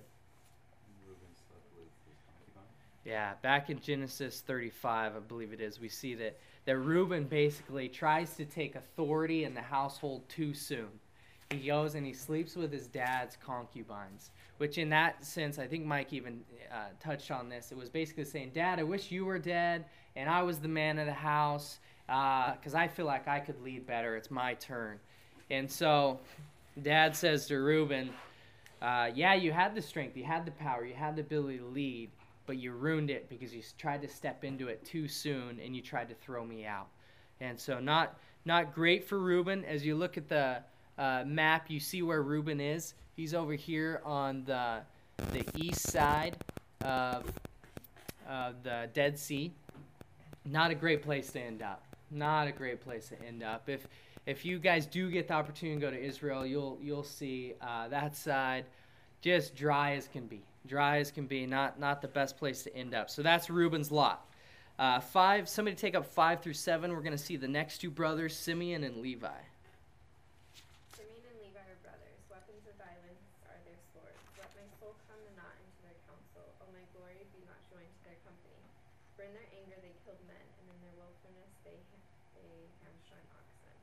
Yeah, back in Genesis 35, I believe it is, we see that Reuben basically tries to take authority in the household too soon. He goes and he sleeps with his dad's concubines, which in that sense, I think Mike even touched on this. It was basically saying, Dad, I wish you were dead and I was the man of the house because I feel like I could lead better. It's my turn. And so Dad says to Reuben, yeah, you had the strength, you had the power, you had the ability to lead, but you ruined it because you tried to step into it too soon and you tried to throw me out. And so not great for Reuben. As you look at the map, you see where Reuben is. He's over here on the east side of the Dead Sea. Not a great place to end up. Not a great place to end up. If you guys do get the opportunity to go to Israel, you'll see that side just dry as can be. Dry as can be. Not the best place to end up. So that's Reuben's lot. 5. Somebody take up 5 through 7. We're going to see the next two brothers, Simeon and Levi. Simeon and Levi are brothers. Weapons of violence are their swords. Let my soul come not into their counsel. O my glory, be not joined to their company. For in their anger they killed men, and in their willfulness they hamstrung oxen.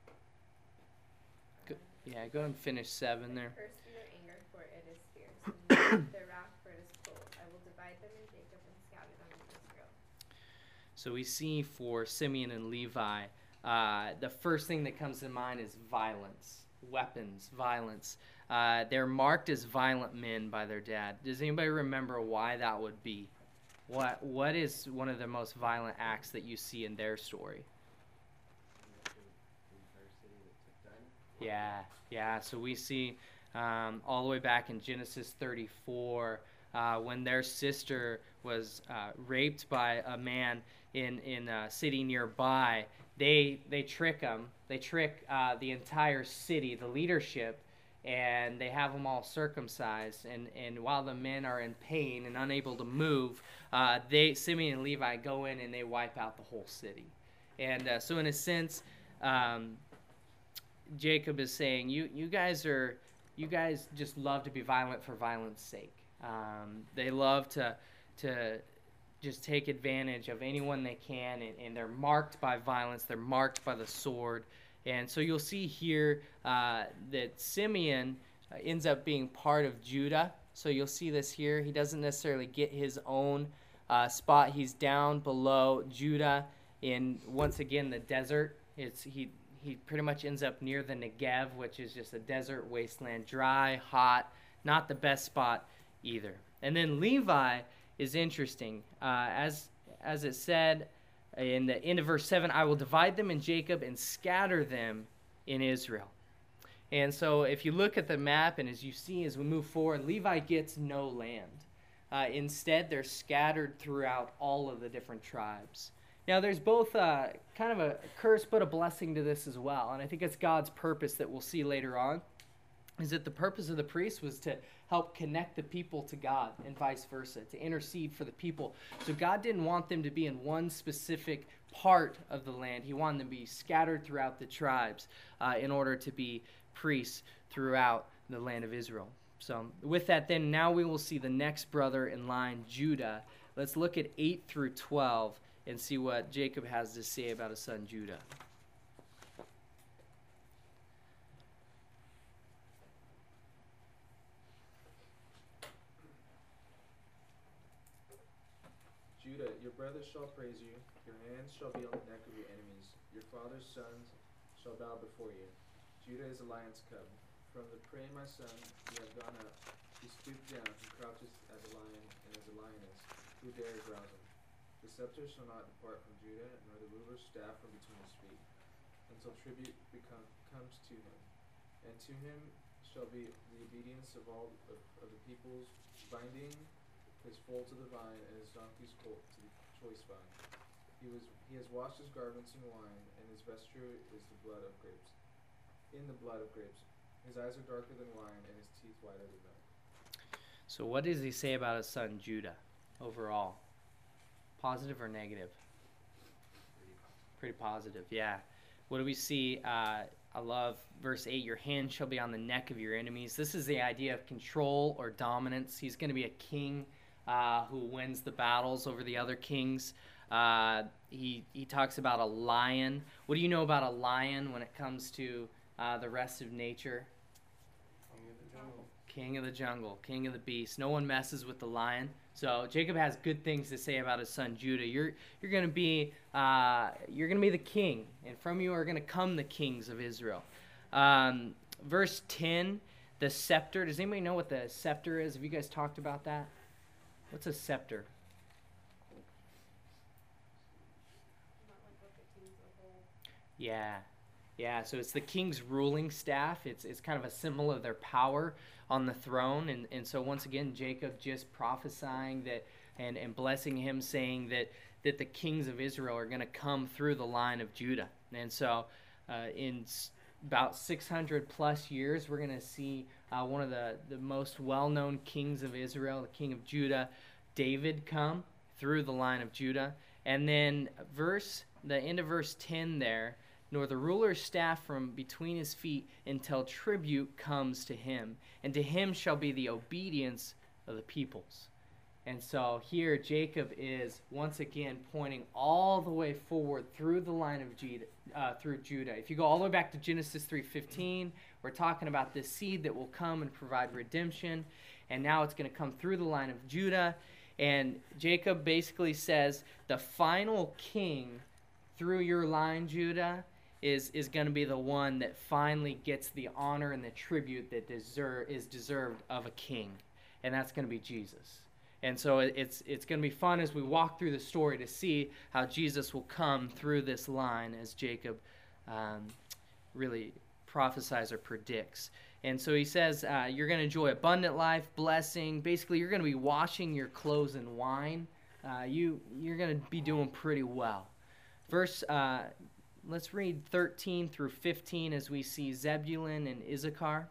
Yeah, go ahead and finish 7 there. Cursed be their anger, for it is fierce, and their wrath, for it is cold. I will divide them in Jacob and scatter them in Israel. So we see for Simeon and Levi, the first thing that comes to mind is violence, weapons, violence. They're marked as violent men by their dad. Does anybody remember why that would be? What is one of the most violent acts that you see in their story? Yeah. So we see all the way back in Genesis 34 when their sister was raped by a man in a city nearby. They trick them. They trick the entire city, the leadership, and they have them all circumcised. And while the men are in pain and unable to move, Simeon and Levi go in and they wipe out the whole city. And so in a sense, Jacob is saying, you guys just love to be violent for violence sake. They love to just take advantage of anyone they can, and they're marked by violence. They're marked by the sword. And so you'll see here that Simeon ends up being part of Judah. So you'll see this here. He doesn't necessarily get his own spot. He's down below Judah in, once again, the desert. He pretty much ends up near the Negev, which is just a desert wasteland, dry, hot, not the best spot either. And then Levi is interesting. As it said in the end of verse 7, I will divide them in Jacob and scatter them in Israel. And so if you look at the map, and as you see as we move forward, Levi gets no land. Instead, they're scattered throughout all of the different tribes. Now, there's both kind of a curse but a blessing to this as well. And I think it's God's purpose that we'll see later on, is that the purpose of the priest was to help connect the people to God and vice versa, to intercede for the people. So God didn't want them to be in one specific part of the land. He wanted them to be scattered throughout the tribes in order to be priests throughout the land of Israel. So with that, then, now we will see the next brother in line, Judah. Let's look at 8 through 12 and see what Jacob has to say about his son Judah. Judah, your brothers shall praise you, your hands shall be on the neck of your enemies, your father's sons shall bow before you. Judah is a lion's cub. From the prey, my son, you have gone up. He stoops down, he crouches as a lion and as a lioness. Who dares rouse him? The scepter shall not depart from Judah, nor the ruler's staff from between his feet, until tribute comes to him. And to him shall be the obedience of all of the peoples, binding his foal to the vine, and his donkey's colt to the choice vine. He has washed his garments in wine, and his vesture is the blood of grapes. In the blood of grapes. His eyes are darker than wine, and his teeth whiter than milk. So what does he say about his son Judah overall? Positive or negative? Pretty positive, yeah. What do we see? I love verse 8, your hand shall be on the neck of your enemies. This is the idea of control or dominance. He's going to be a king who wins the battles over the other kings. He talks about a lion. What do you know about a lion when it comes to the rest of nature? King of the jungle, king of the beast. No one messes with the lion. So Jacob has good things to say about his son Judah. You're going to be the king, and from you are going to come the kings of Israel. Verse 10, the scepter. Does anybody know what the scepter is? Have you guys talked about that? What's a scepter? Not like what the kings of old. Yeah. So it's the king's ruling staff. It's kind of a symbol of their power on the throne. And so once again, Jacob just prophesying that and blessing him, saying that the kings of Israel are going to come through the line of Judah. And so about 600 plus years, we're going to see one of the most well-known kings of Israel, the king of Judah, David, come through the line of Judah. And then the end of verse 10 there, nor the ruler's staff from between his feet until tribute comes to him, and to him shall be the obedience of the peoples. And so here Jacob is once again pointing all the way forward through the line of through Judah. If you go all the way back to Genesis 3:15, we're talking about this seed that will come and provide redemption, and now it's going to come through the line of Judah. And Jacob basically says the final king through your line, Judah, is going to be the one that finally gets the honor and the tribute that is deserved of a king, and that's going to be Jesus. And so it's going to be fun as we walk through the story to see how Jesus will come through this line as Jacob really prophesies or predicts. And so he says you're going to enjoy abundant life, blessing. Basically, you're going to be washing your clothes in wine. You're going to be doing pretty well. Let's read 13 through 15 as we see Zebulun and Issachar.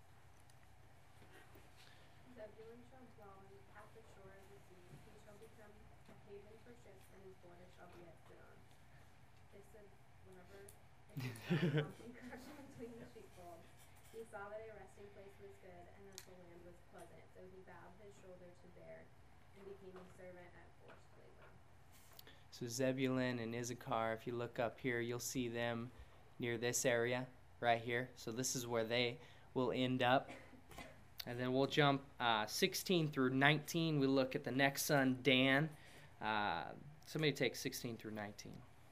Zebulun shall dwell at the shore of the sea. He shall become a haven for ships, and his border shall be at Sidon. They said whenever it was something correction between the sheepfold, he saw that a resting place was good, and that the land was pleasant. So he bowed his shoulder to bear, and became a servant at forced labor. So Zebulun and Issachar, if you look up here, you'll see them near this area right here. So this is where they will end up. And then we'll jump 16 through 19. We look at the next son, Dan. Somebody take 16 through 19.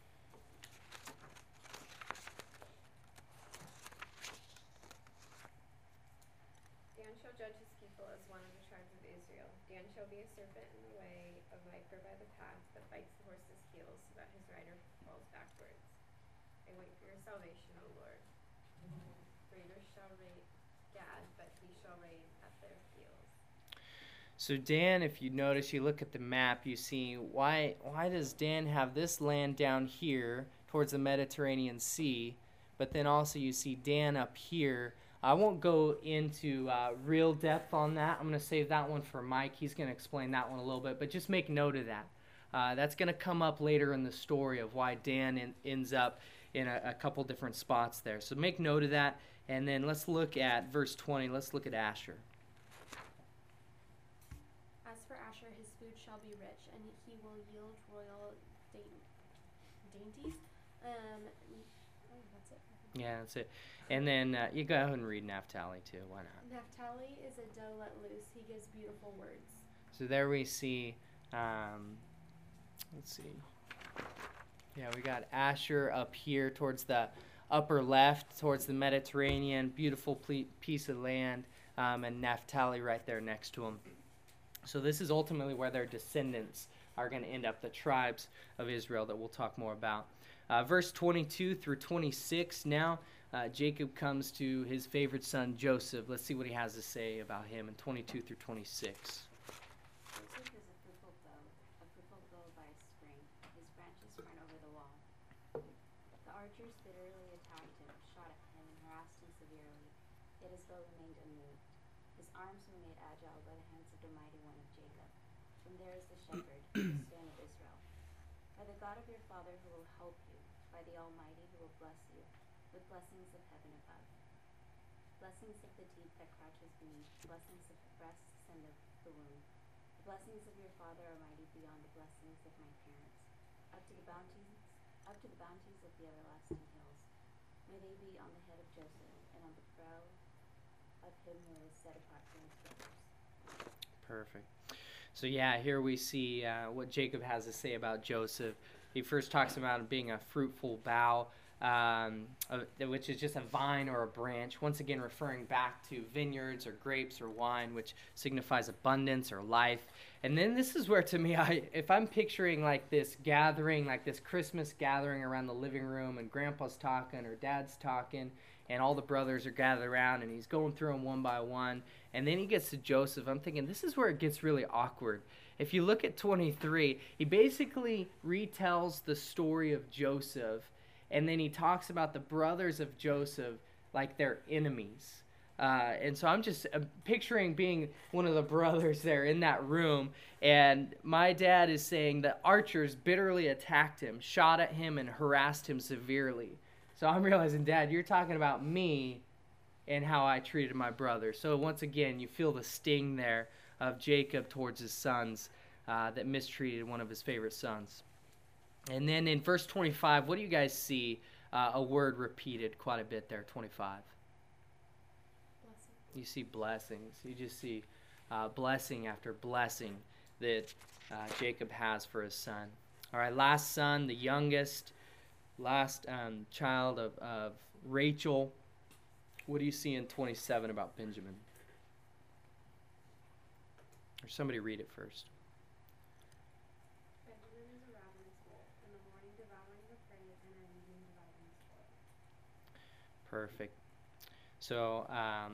Dan shall judge his people as one of the tribes of Israel. Dan shall be a serpent in the way, a viper by the path, that bites the horse's heels, so that his rider falls backwards. I wait for your salvation, O Lord. Raiders shall raid Gad, but he shall raid at their heels. So Dan, if you notice, you look at the map, you see why does Dan have this land down here towards the Mediterranean Sea, but then also you see Dan up here. I won't go into real depth on that. I'm going to save that one for Mike. He's going to explain that one a little bit, but just make note of that. That's going to come up later in the story of why Dan ends up in a couple different spots there. So make note of that, and then let's look at verse 20. Let's look at Asher. As for Asher, his food shall be rich, and he will yield royal dainties. That's it. Yeah, that's it. And then you go ahead and read Naphtali too. Why not? Naphtali is a doe let loose. He gives beautiful words. So there we see, let's see. Yeah, we got Asher up here towards the upper left, towards the Mediterranean, beautiful piece of land, and Naphtali right there next to him. So this is ultimately where their descendants are going to end up, the tribes of Israel that we'll talk more about. Verse 22 through 26 now. Jacob comes to his favorite son, Joseph. Let's see what he has to say about him in 22 through 26. Joseph is a fruitful bow by a spring. His branches run over the wall. The archers bitterly attacked him, shot at him, and harassed him severely, yet his bow remained unmoved. His arms were made agile by the hands of the mighty one of Jacob. From there is the shepherd, the span of Israel. By the God of your father who will help you, by the Almighty who will bless you, with blessings of heaven above, blessings of the deep that crouches beneath, blessings of the breasts and of the womb, the blessings of your father are mighty beyond the blessings of my parents, up to the bounties of the everlasting hills. May they be on the head of Joseph and on the brow of him who is set apart from his brothers. Perfect. So yeah, here we see what Jacob has to say about Joseph. He first talks about him being a fruitful bough. which is just a vine or a branch, once again referring back to vineyards or grapes or wine, which signifies abundance or life. And then this is where, to me, if I'm picturing like this gathering, like this Christmas gathering around the living room, and Grandpa's talking or Dad's talking, and all the brothers are gathered around, and he's going through them one by one, and then he gets to Joseph, I'm thinking this is where it gets really awkward. If you look at 23, he basically retells the story of Joseph, and then he talks about the brothers of Joseph like they're enemies. And so I'm picturing being one of the brothers there in that room, and my dad is saying the archers bitterly attacked him, shot at him, and harassed him severely. So I'm realizing, Dad, you're talking about me and how I treated my brother. So once again, you feel the sting there of Jacob towards his sons that mistreated one of his favorite sons. And then in verse 25, what do you guys see? A word repeated quite a bit there, 25. You see blessings. You just see blessing after blessing that Jacob has for his son. All right, last son, the youngest, last child of Rachel. What do you see in 27 about Benjamin? Or somebody read it first. Benjamin is a ravenous wolf, in the morning devouring the prey, and at evening dividing the spoil. Perfect. So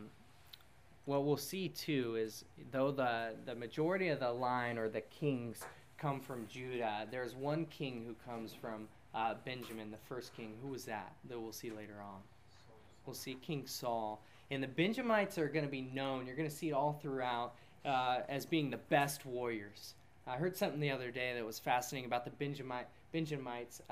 what we'll see too is, though the majority of the line or the kings come from Judah, there's one king who comes from Benjamin, the first king. Who was that we'll see later on? We'll see King Saul. And the Benjamites are going to be known, you're going to see it all throughout, as being the best warriors. I heard something the other day that was fascinating about the Benjamites.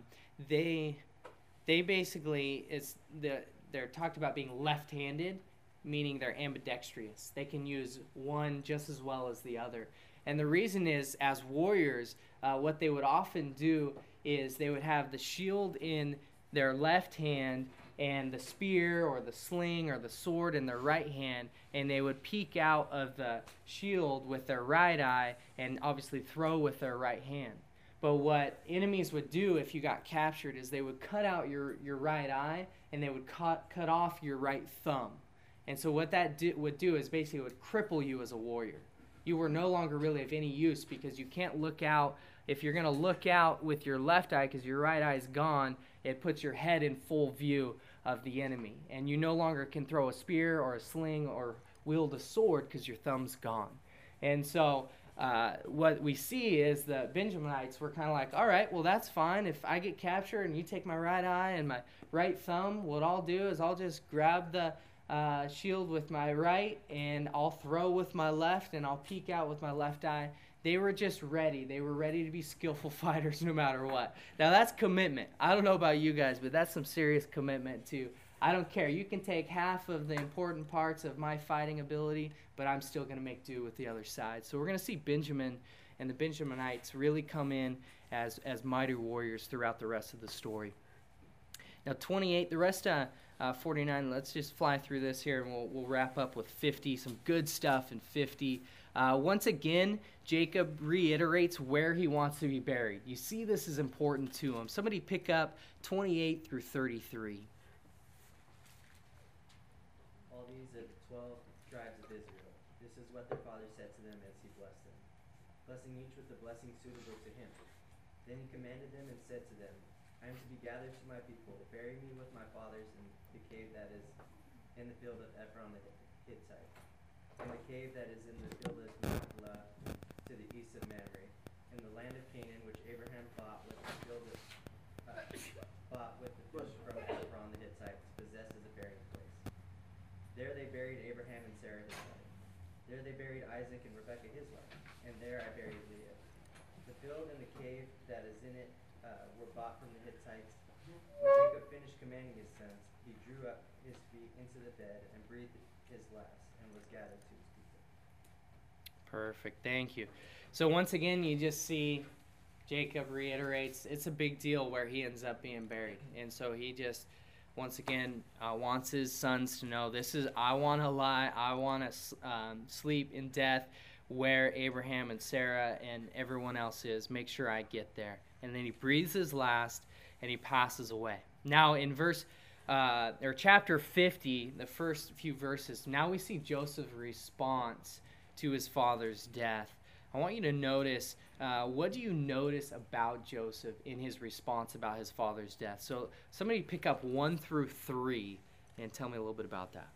They basically, they're talked about being left-handed, meaning they're ambidextrous. They can use one just as well as the other. And the reason is, as warriors, what they would often do is they would have the shield in their left hand and the spear or the sling or the sword in their right hand, and they would peek out of the shield with their right eye and obviously throw with their right hand. But what enemies would do if you got captured is they would cut out your right eye, and they would cut off your right thumb. And so what that would do is basically it would cripple you as a warrior. You were no longer really of any use, because you can't look out. If you're going to look out with your left eye because your right eye is gone, it puts your head in full view of the enemy. And you no longer can throw a spear or a sling or wield a sword because your thumb's gone. And so what we see is the Benjamites were kind of like, all right, well, that's fine. If I get captured and you take my right eye and my right thumb, what I'll do is I'll just grab the shield with my right, and I'll throw with my left, and I'll peek out with my left eye. They were just ready. They were ready to be skillful fighters no matter what. Now, that's commitment. I don't know about you guys, but that's some serious commitment too. I don't care. You can take half of the important parts of my fighting ability, but I'm still going to make do with the other side. So we're going to see Benjamin and the Benjaminites really come in as mighty warriors throughout the rest of the story. Now, 28, the rest of 49, let's just fly through this here, and we'll wrap up with 50, some good stuff in 50. Once again, Jacob reiterates where he wants to be buried. You see this is important to him. Somebody pick up 28 through 33. All these are the 12 tribes of Israel. This is what their father said to them as he blessed them, blessing each with the blessing suitable to him. Then he commanded them and said to them, I am to be gathered to my people. Bury me with my fathers in the cave that is in the field of Ephron the Hittite, in the cave that is in the field of Machpelah to the east of Mamre, in the land of Canaan, which Abraham bought with the field from Ephron the Hittite to possess as a burying place. There they buried Abraham and Sarah his wife. There they buried Isaac and Rebekah his wife, and there I buried Leah. The field and the cave that is in it were bought from the Hittites. When Jacob finished commanding his sons, he drew up his feet into the bed and breathed his last, and was gathered to his people. Perfect. Thank you. So once again, you just see Jacob reiterates it's a big deal where he ends up being buried. And so he just, once again, wants his sons to know I want to lie, I want to sleep in death where Abraham and Sarah and everyone else is. Make sure I get there. And then he breathes his last, and he passes away. Now in chapter 50, the first few verses, now we see Joseph's response to his father's death. I want you to notice, what do you notice about Joseph in his response about his father's death? So somebody pick up 1 through 3 and tell me a little bit about that.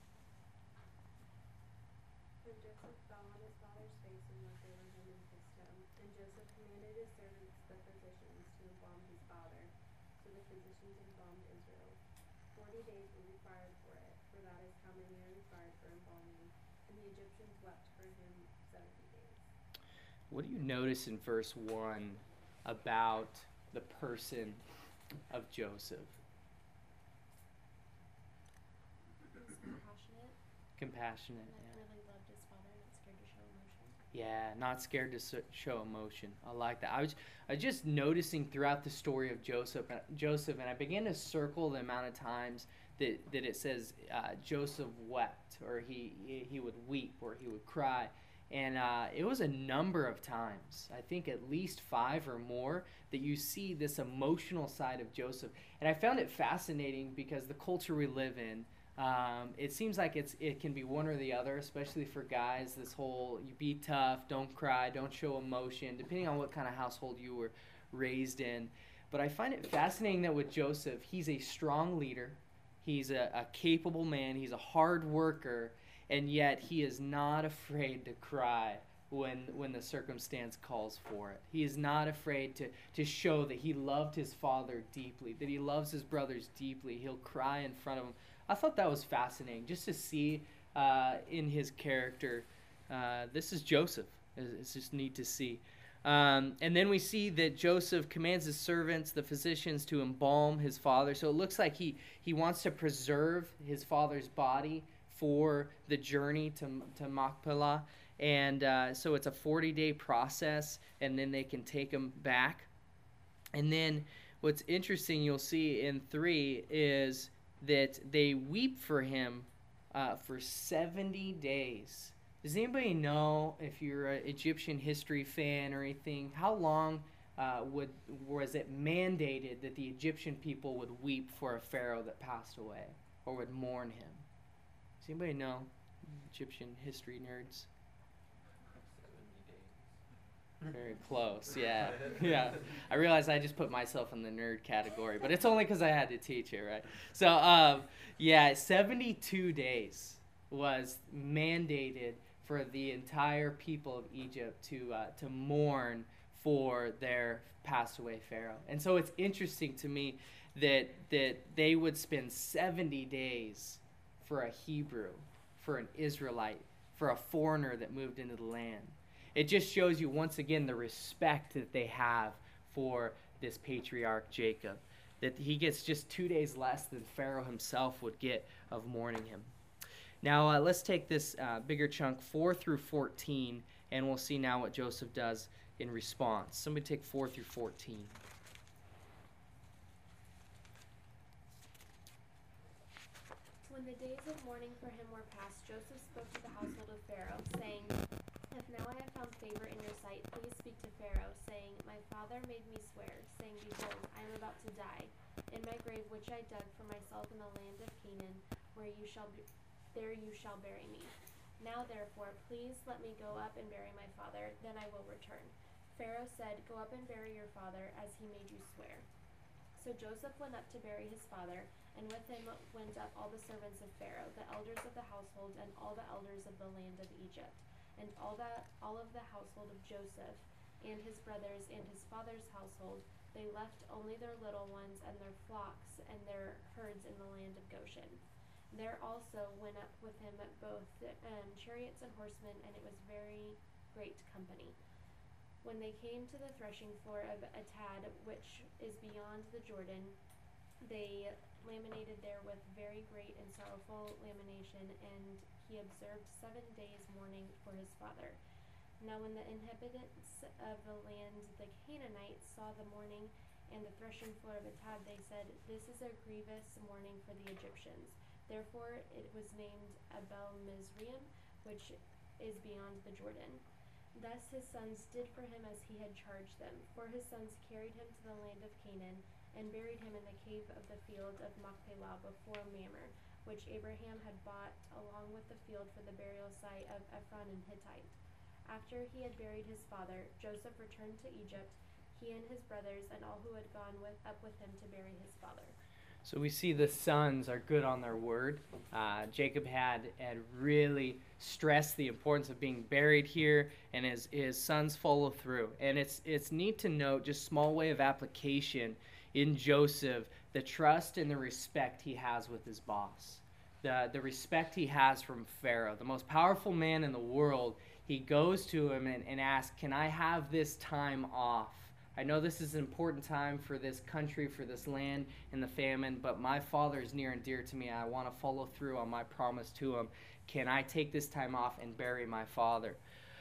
And Joseph fell on his father's face and looked over him and kissed him. And Joseph commanded his servants, the physicians, to embalm his father. So the physicians embalmed Israel. 40 days were required for it, for that is how many are required for embalming. And the Egyptians wept for him 70 days. What do you notice in verse 1 about the person of Joseph? Compassionate. Like really loved his father, not scared to show emotion. Yeah, not scared to show emotion. I like that. I was just noticing throughout the story of Joseph, and I began to circle the amount of times that it says Joseph wept, or he would weep, or he would cry. And it was a number of times, I think at least 5 or more, that you see this emotional side of Joseph. And I found it fascinating because the culture we live in, it seems like it can be one or the other, especially for guys. This whole, you be tough, don't cry, don't show emotion, depending on what kind of household you were raised in. But I find it fascinating that with Joseph, he's a strong leader. He's a capable man. He's a hard worker. And yet he is not afraid to cry when the circumstance calls for it. He is not afraid to show that he loved his father deeply, that he loves his brothers deeply. He'll cry in front of them. I thought that was fascinating, just to see in his character. This is Joseph. It's just neat to see. And then we see that Joseph commands his servants, the physicians, to embalm his father. So it looks like he wants to preserve his father's body for the journey to Machpelah. And so it's a 40-day process, and then they can take him back. And then what's interesting you'll see in 3 is that they weep for him for 70 days. Does anybody know, if you're an Egyptian history fan or anything, how long was it mandated that the Egyptian people would weep for a pharaoh that passed away, or would mourn him? Does anybody know? Egyptian history nerds? 70 days. Very close, yeah. Yeah. I realize I just put myself in the nerd category, but it's only because I had to teach it, right? So, 72 days was mandated for the entire people of Egypt to mourn for their passed away pharaoh. And so it's interesting to me that they would spend 70 days for a Hebrew, for an Israelite, for a foreigner that moved into the land. It just shows you once again the respect that they have for this patriarch Jacob, that he gets just 2 days less than Pharaoh himself would get of mourning him. Now let's take this bigger chunk, 4 through 14, and we'll see now what Joseph does in response. Somebody take 4 through 14. When the days of mourning for him were past, Joseph spoke to the household of Pharaoh, saying, "If now I have found favor in your sight, please speak to Pharaoh, saying, My father made me swear, saying, Behold, I am about to die. In my grave which I dug for myself in the land of Canaan, there you shall bury me. Now therefore, please let me go up and bury my father, then I will return." Pharaoh said, "Go up and bury your father, as he made you swear." So Joseph went up to bury his father, and with him went up all the servants of Pharaoh, the elders of the household, and all the elders of the land of Egypt, and all of the household of Joseph, and his brothers, and his father's household. They left only their little ones, and their flocks, and their herds in the land of Goshen. There also went up with him both chariots and horsemen, and it was very great company. When they came to the threshing floor of Atad, which is beyond the Jordan, they laminated there with very great and sorrowful lamentation, and he observed 7 days mourning for his father. Now when the inhabitants of the land, the Canaanites, saw the mourning and the threshing floor of Atad, they said, "This is a grievous mourning for the Egyptians." Therefore it was named Abel Mizraim, which is beyond the Jordan. Thus his sons did for him as he had charged them, for his sons carried him to the land of Canaan, and buried him in the cave of the field of Machpelah before Mamre, which Abraham had bought along with the field for the burial site of Ephron and Hittite. After he had buried his father, Joseph returned to Egypt, he and his brothers and all who had gone up with him to bury his father. So we see the sons are good on their word. Jacob had really stressed the importance of being buried here, and his sons follow through. And it's neat to note, just small way of application in Joseph, the trust and the respect he has with his boss. The respect he has from Pharaoh, the most powerful man in the world. He goes to him and asks, can I have this time off? I know this is an important time for this country, for this land and the famine, but my father is near and dear to me. I want to follow through on my promise to him. Can I take this time off and bury my father?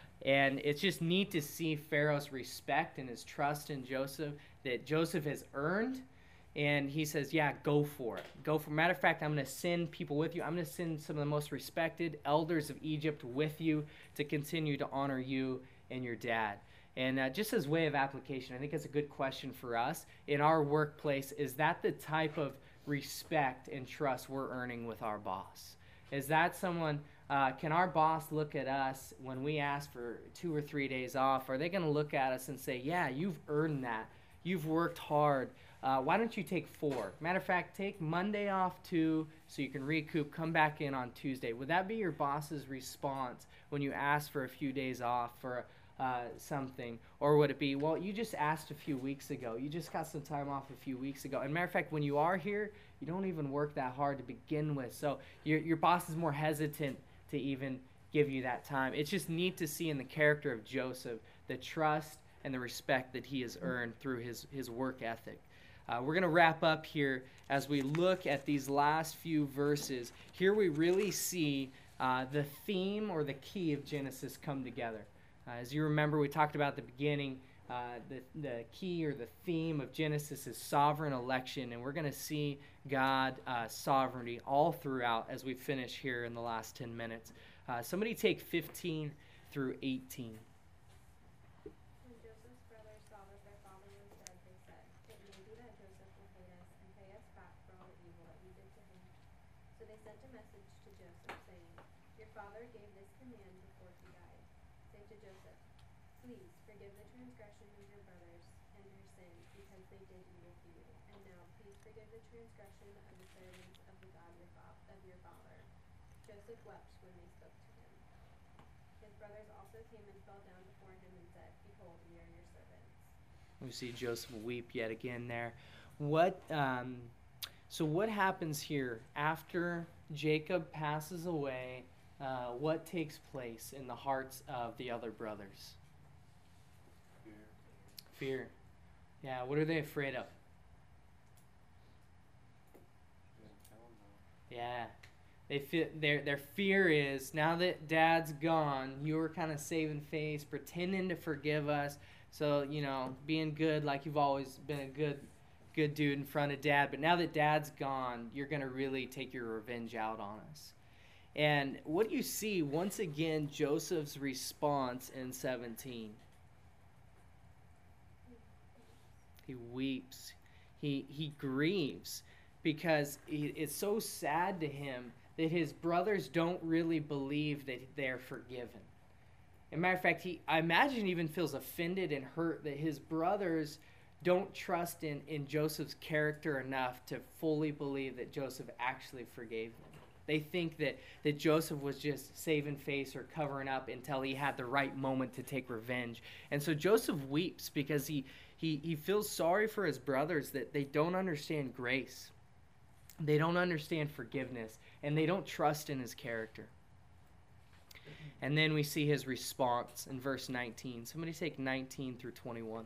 And it's just neat to see Pharaoh's respect and his trust in Joseph, that Joseph has earned. And he says, yeah, go for it. Go for it. Matter of fact, I'm going to send people with you. I'm going to send some of the most respected elders of Egypt with you to continue to honor you and your dad. And just as way of application, I think it's a good question for us. In our workplace, is that the type of respect and trust we're earning with our boss? Is that someone, can our boss look at us when we ask for 2 or 3 days off? Are they going to look at us and say, yeah, you've earned that. You've worked hard. Why don't you take 4? Matter of fact, take Monday off too, so you can recoup, come back in on Tuesday. Would that be your boss's response when you ask for a few days off for something? Or would it be, well, you just asked a few weeks ago. You just got some time off a few weeks ago. And matter of fact, when you are here, you don't even work that hard to begin with. So your boss is more hesitant to even give you that time. It's just neat to see in the character of Joseph the trust and the respect that he has earned through his work ethic. We're going to wrap up here as we look at these last few verses. Here we really see the theme or the key of Genesis come together. As you remember, we talked about at the beginning, the key or the theme of Genesis is sovereign election, and we're going to see God's sovereignty all throughout as we finish here in the last 10 minutes. Somebody take 15 through 18. When Joseph's brothers saw that their father was dead, they said, "It may be that Joseph will hate us and pay us back for all the evil that we did to him." So they sent a message to Joseph, saying, "Your father gave this command before he died. Say to Joseph, 'Please forgive the transgression of your brothers and their sin, because they did evil to you. And now please forgive the transgression of the servants of the God of your father.' Joseph wept when they spoke to him. His brothers also came and fell down before him and said, 'Behold, we are your servants.'" We see Joseph weep yet again there. So what happens here after Jacob passes away? What takes place in the hearts of the other brothers? Fear. Yeah, what are they afraid of? Yeah. Their fear is, now that Dad's gone, you were kind of saving face, pretending to forgive us. So, being good like you've always been a good dude in front of Dad. But now that Dad's gone, you're going to really take your revenge out on us. And what do you see? Once again, Joseph's response in 17. He weeps. He grieves because it's so sad to him that his brothers don't really believe that they're forgiven. As a matter of fact, I imagine he even feels offended and hurt that his brothers don't trust in Joseph's character enough to fully believe that Joseph actually forgave them. They think that Joseph was just saving face or covering up until he had the right moment to take revenge. And so Joseph weeps because he feels sorry for his brothers that they don't understand grace. They don't understand forgiveness, and they don't trust in his character. And then we see his response in verse 19. Somebody take 19 through 21.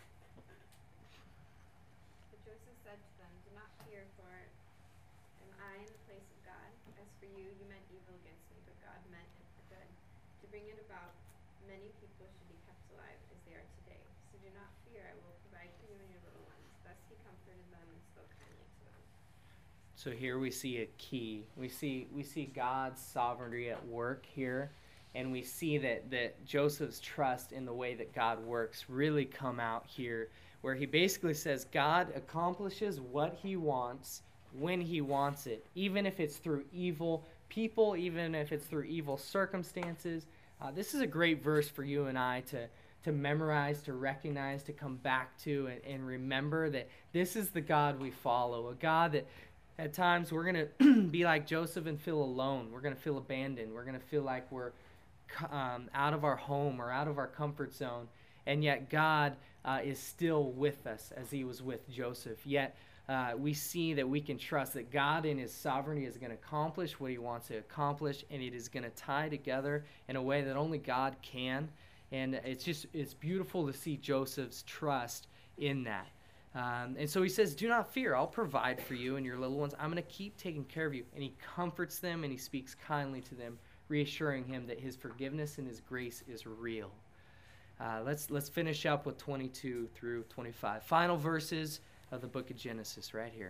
But Joseph said to them, "Do not fear, for am I in the place of God? As for you, you meant evil against me, but God meant it for good, to bring it about many people should be kept alive as they are today. So do not fear, I will provide for you and your little ones." Thus he comforted them and spoke kindly to them. So here we see a key. We see God's sovereignty at work here, and we see that Joseph's trust in the way that God works really come out here where he basically says God accomplishes what he wants when he wants it, even if it's through evil people, even if it's through evil circumstances. This is a great verse for you and I to memorize, to recognize, to come back to, and remember that this is the God we follow, a God that at times we're going to be like Joseph and feel alone. We're going to feel abandoned. We're going to feel like we're out of our home or out of our comfort zone. And yet God is still with us as he was with Joseph. Yet we see that we can trust that God in his sovereignty is going to accomplish what he wants to accomplish, and it is going to tie together in a way that only God can. And it's beautiful to see Joseph's trust in that. And so he says, do not fear. I'll provide for you and your little ones. I'm going to keep taking care of you. And he comforts them and he speaks kindly to them, reassuring him that his forgiveness and his grace is real. Let's finish up with 22 through 25. Final verses of the book of Genesis right here.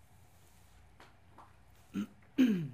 Joseph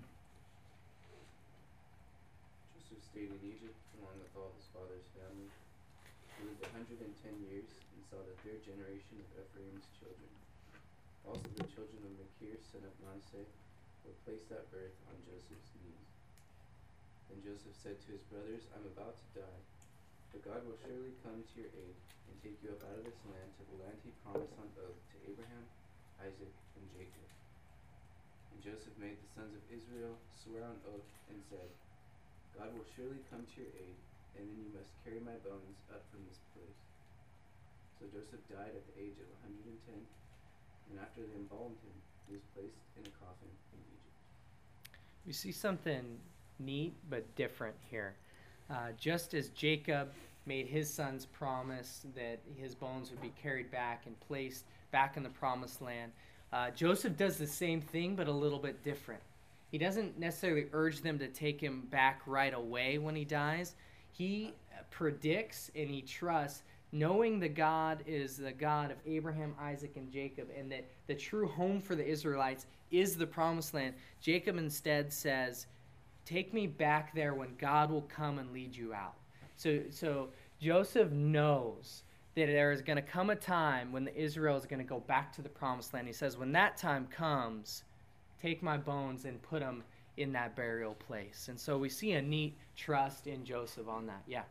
stayed in Egypt along with all his father's family. He lived 110 years and saw the third generation of Ephraim's children. Also the children of Machir, son of Manasseh, were placed at birth on Joseph's knees. Then Joseph said to his brothers, I'm about to die, but God will surely come to your aid and take you up out of this land to the land he promised on oath to Abraham, Isaac, and Jacob. And Joseph made the sons of Israel swear on oath and said, God will surely come to your aid, and then you must carry my bones up from this place. So Joseph died at the age of 110, and after they embalmed him, he was placed in a coffin in Egypt. We see something neat but different here. Just as Jacob made his sons promise that his bones would be carried back and placed back in the promised land, Joseph does the same thing but a little bit different. He doesn't necessarily urge them to take him back right away when he dies. He predicts and he trusts, knowing that God is the God of Abraham, Isaac, and Jacob, and that the true home for the Israelites is the promised land. Jacob instead says, take me back there when God will come and lead you out. So Joseph knows that there is going to come a time when Israel is going to go back to the promised land. He says, when that time comes, take my bones and put them in that burial place. And so we see a neat trust in Joseph on that. Yeah.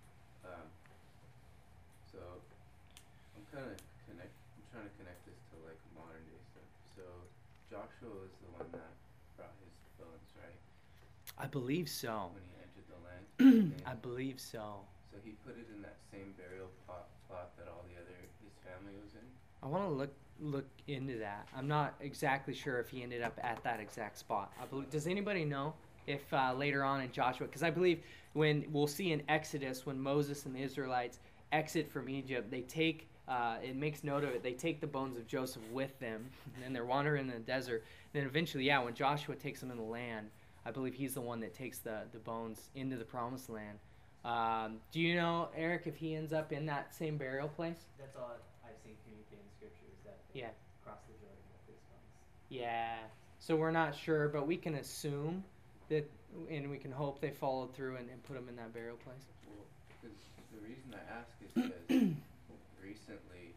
So I'm trying to connect this to like modern day stuff. So Joshua was the one that brought his bones, right? I believe so. When he entered the land. I believe so. So he put it in that same burial plot that all his family was in. I want to look into that. I'm not exactly sure if he ended up at that exact spot. Does anybody know if later on in Joshua, because I believe when we'll see in Exodus when Moses and the Israelites exit from Egypt, they take it makes note of it. They take the bones of Joseph with them, and then they're wandering in the desert. And then eventually, when Joshua takes them in the land, I believe he's the one that takes the bones into the promised land. Do you know, Eric, if he ends up in that same burial place? That's all I've seen communicated in scripture is that they cross the Jordan with his bones. Yeah. So we're not sure, but we can assume that, and we can hope they followed through and put them in that burial place. Well, because the reason I ask is because recently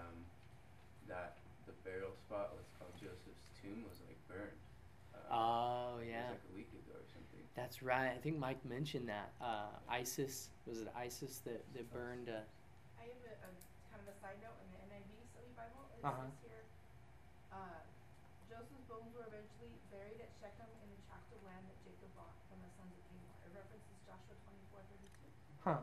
that the burial spot was called Joseph's tomb was like burned. Oh, It yeah. was like a week ago or something. That's right. I think Mike mentioned that. ISIS, was it ISIS that burned? I have a kind of a side note in the NIV Study Bible. It Uh-huh. says here, Joseph's bones were eventually buried at Shechem in the tract of land that Jacob bought from the sons of Hamor. It references Joshua 24:32. Huh.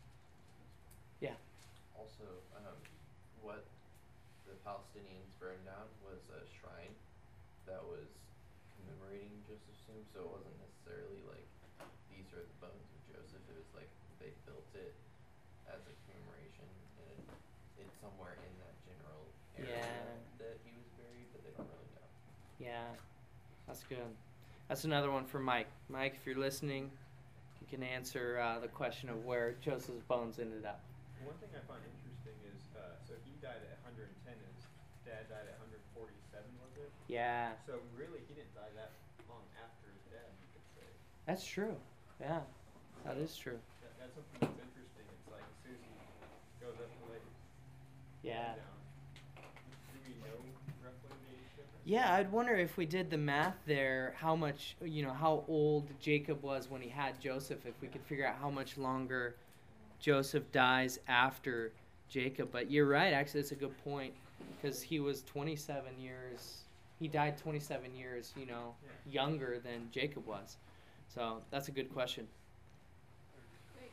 Yeah. Also, what the Palestinians burned down was a shrine that was commemorating Joseph's tomb, so it wasn't necessarily like these are the bones of Joseph. It was like they built it as a commemoration, and it's somewhere in that general area that he was buried, but they don't really know. Yeah. That's good. That's another one for Mike. Mike, if you're listening, you can answer the question of where Joseph's bones ended up. One thing I find interesting is, so he died at 110, and his dad died at 147, was it? Yeah. So really, he didn't die that long after his dad, you could say. That's true. Yeah. That is true. That's something that's interesting. It's like as soon as he goes up to like Yeah. Do we know roughly the age difference? Yeah, I'd wonder if we did the math there, how much, how old Jacob was when he had Joseph, if we could figure out how much longer Joseph dies after Jacob. But you're right, actually, that's a good point, because he was 27 years, he died 27 years, younger than Jacob was. So that's a good question. Wait,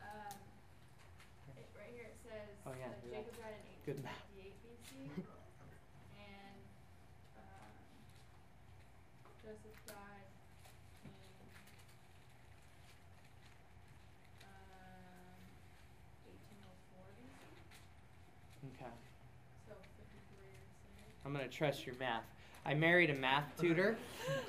right here it says Oh, yeah, that you're right. Jacob died in Good math. 1858 BC, and Joseph died in 1804 BC, Okay. so 54 years later. I'm going to trust your math. I married a math tutor.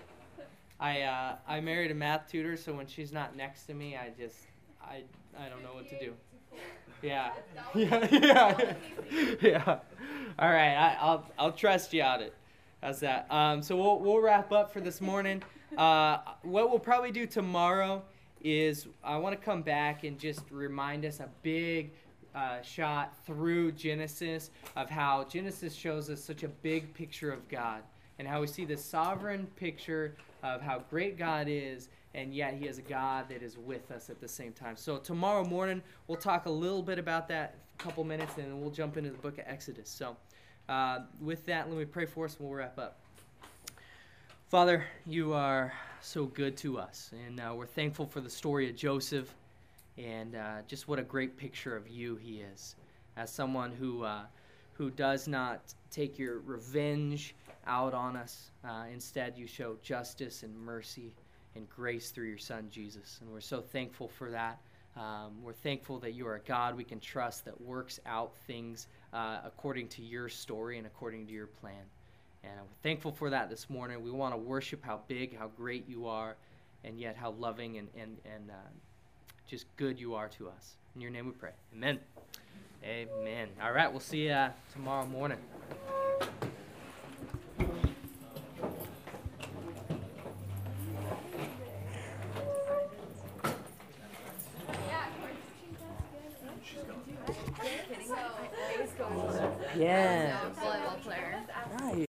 I married a math tutor, so when she's not next to me, I don't know what to do. 58 to 4. Yeah. That was Yeah. easy. Yeah. All right. I'll trust you on it. How's that? So we'll wrap up for this morning. What we'll probably do tomorrow is I want to come back and just remind us a big shot through Genesis of how Genesis shows us such a big picture of God and how we see this sovereign picture of how great God is, and yet he is a God that is with us at the same time. So tomorrow morning, we'll talk a little bit about that, a couple minutes, and then we'll jump into the book of Exodus. So with that, let me pray for us and we'll wrap up. Father, you are so good to us, and we're thankful for the story of Joseph, and just what a great picture of you he is, as someone who does not take your revenge out on us. Instead, you show justice and mercy and grace through your Son, Jesus. And we're so thankful for that. We're thankful that you are a God we can trust that works out things according to your story and according to your plan. And we're thankful for that this morning. We want to worship how big, how great you are, and yet how loving and just good you are to us. In your name we pray. Amen. Amen. All right, we'll see you tomorrow morning. Yeah.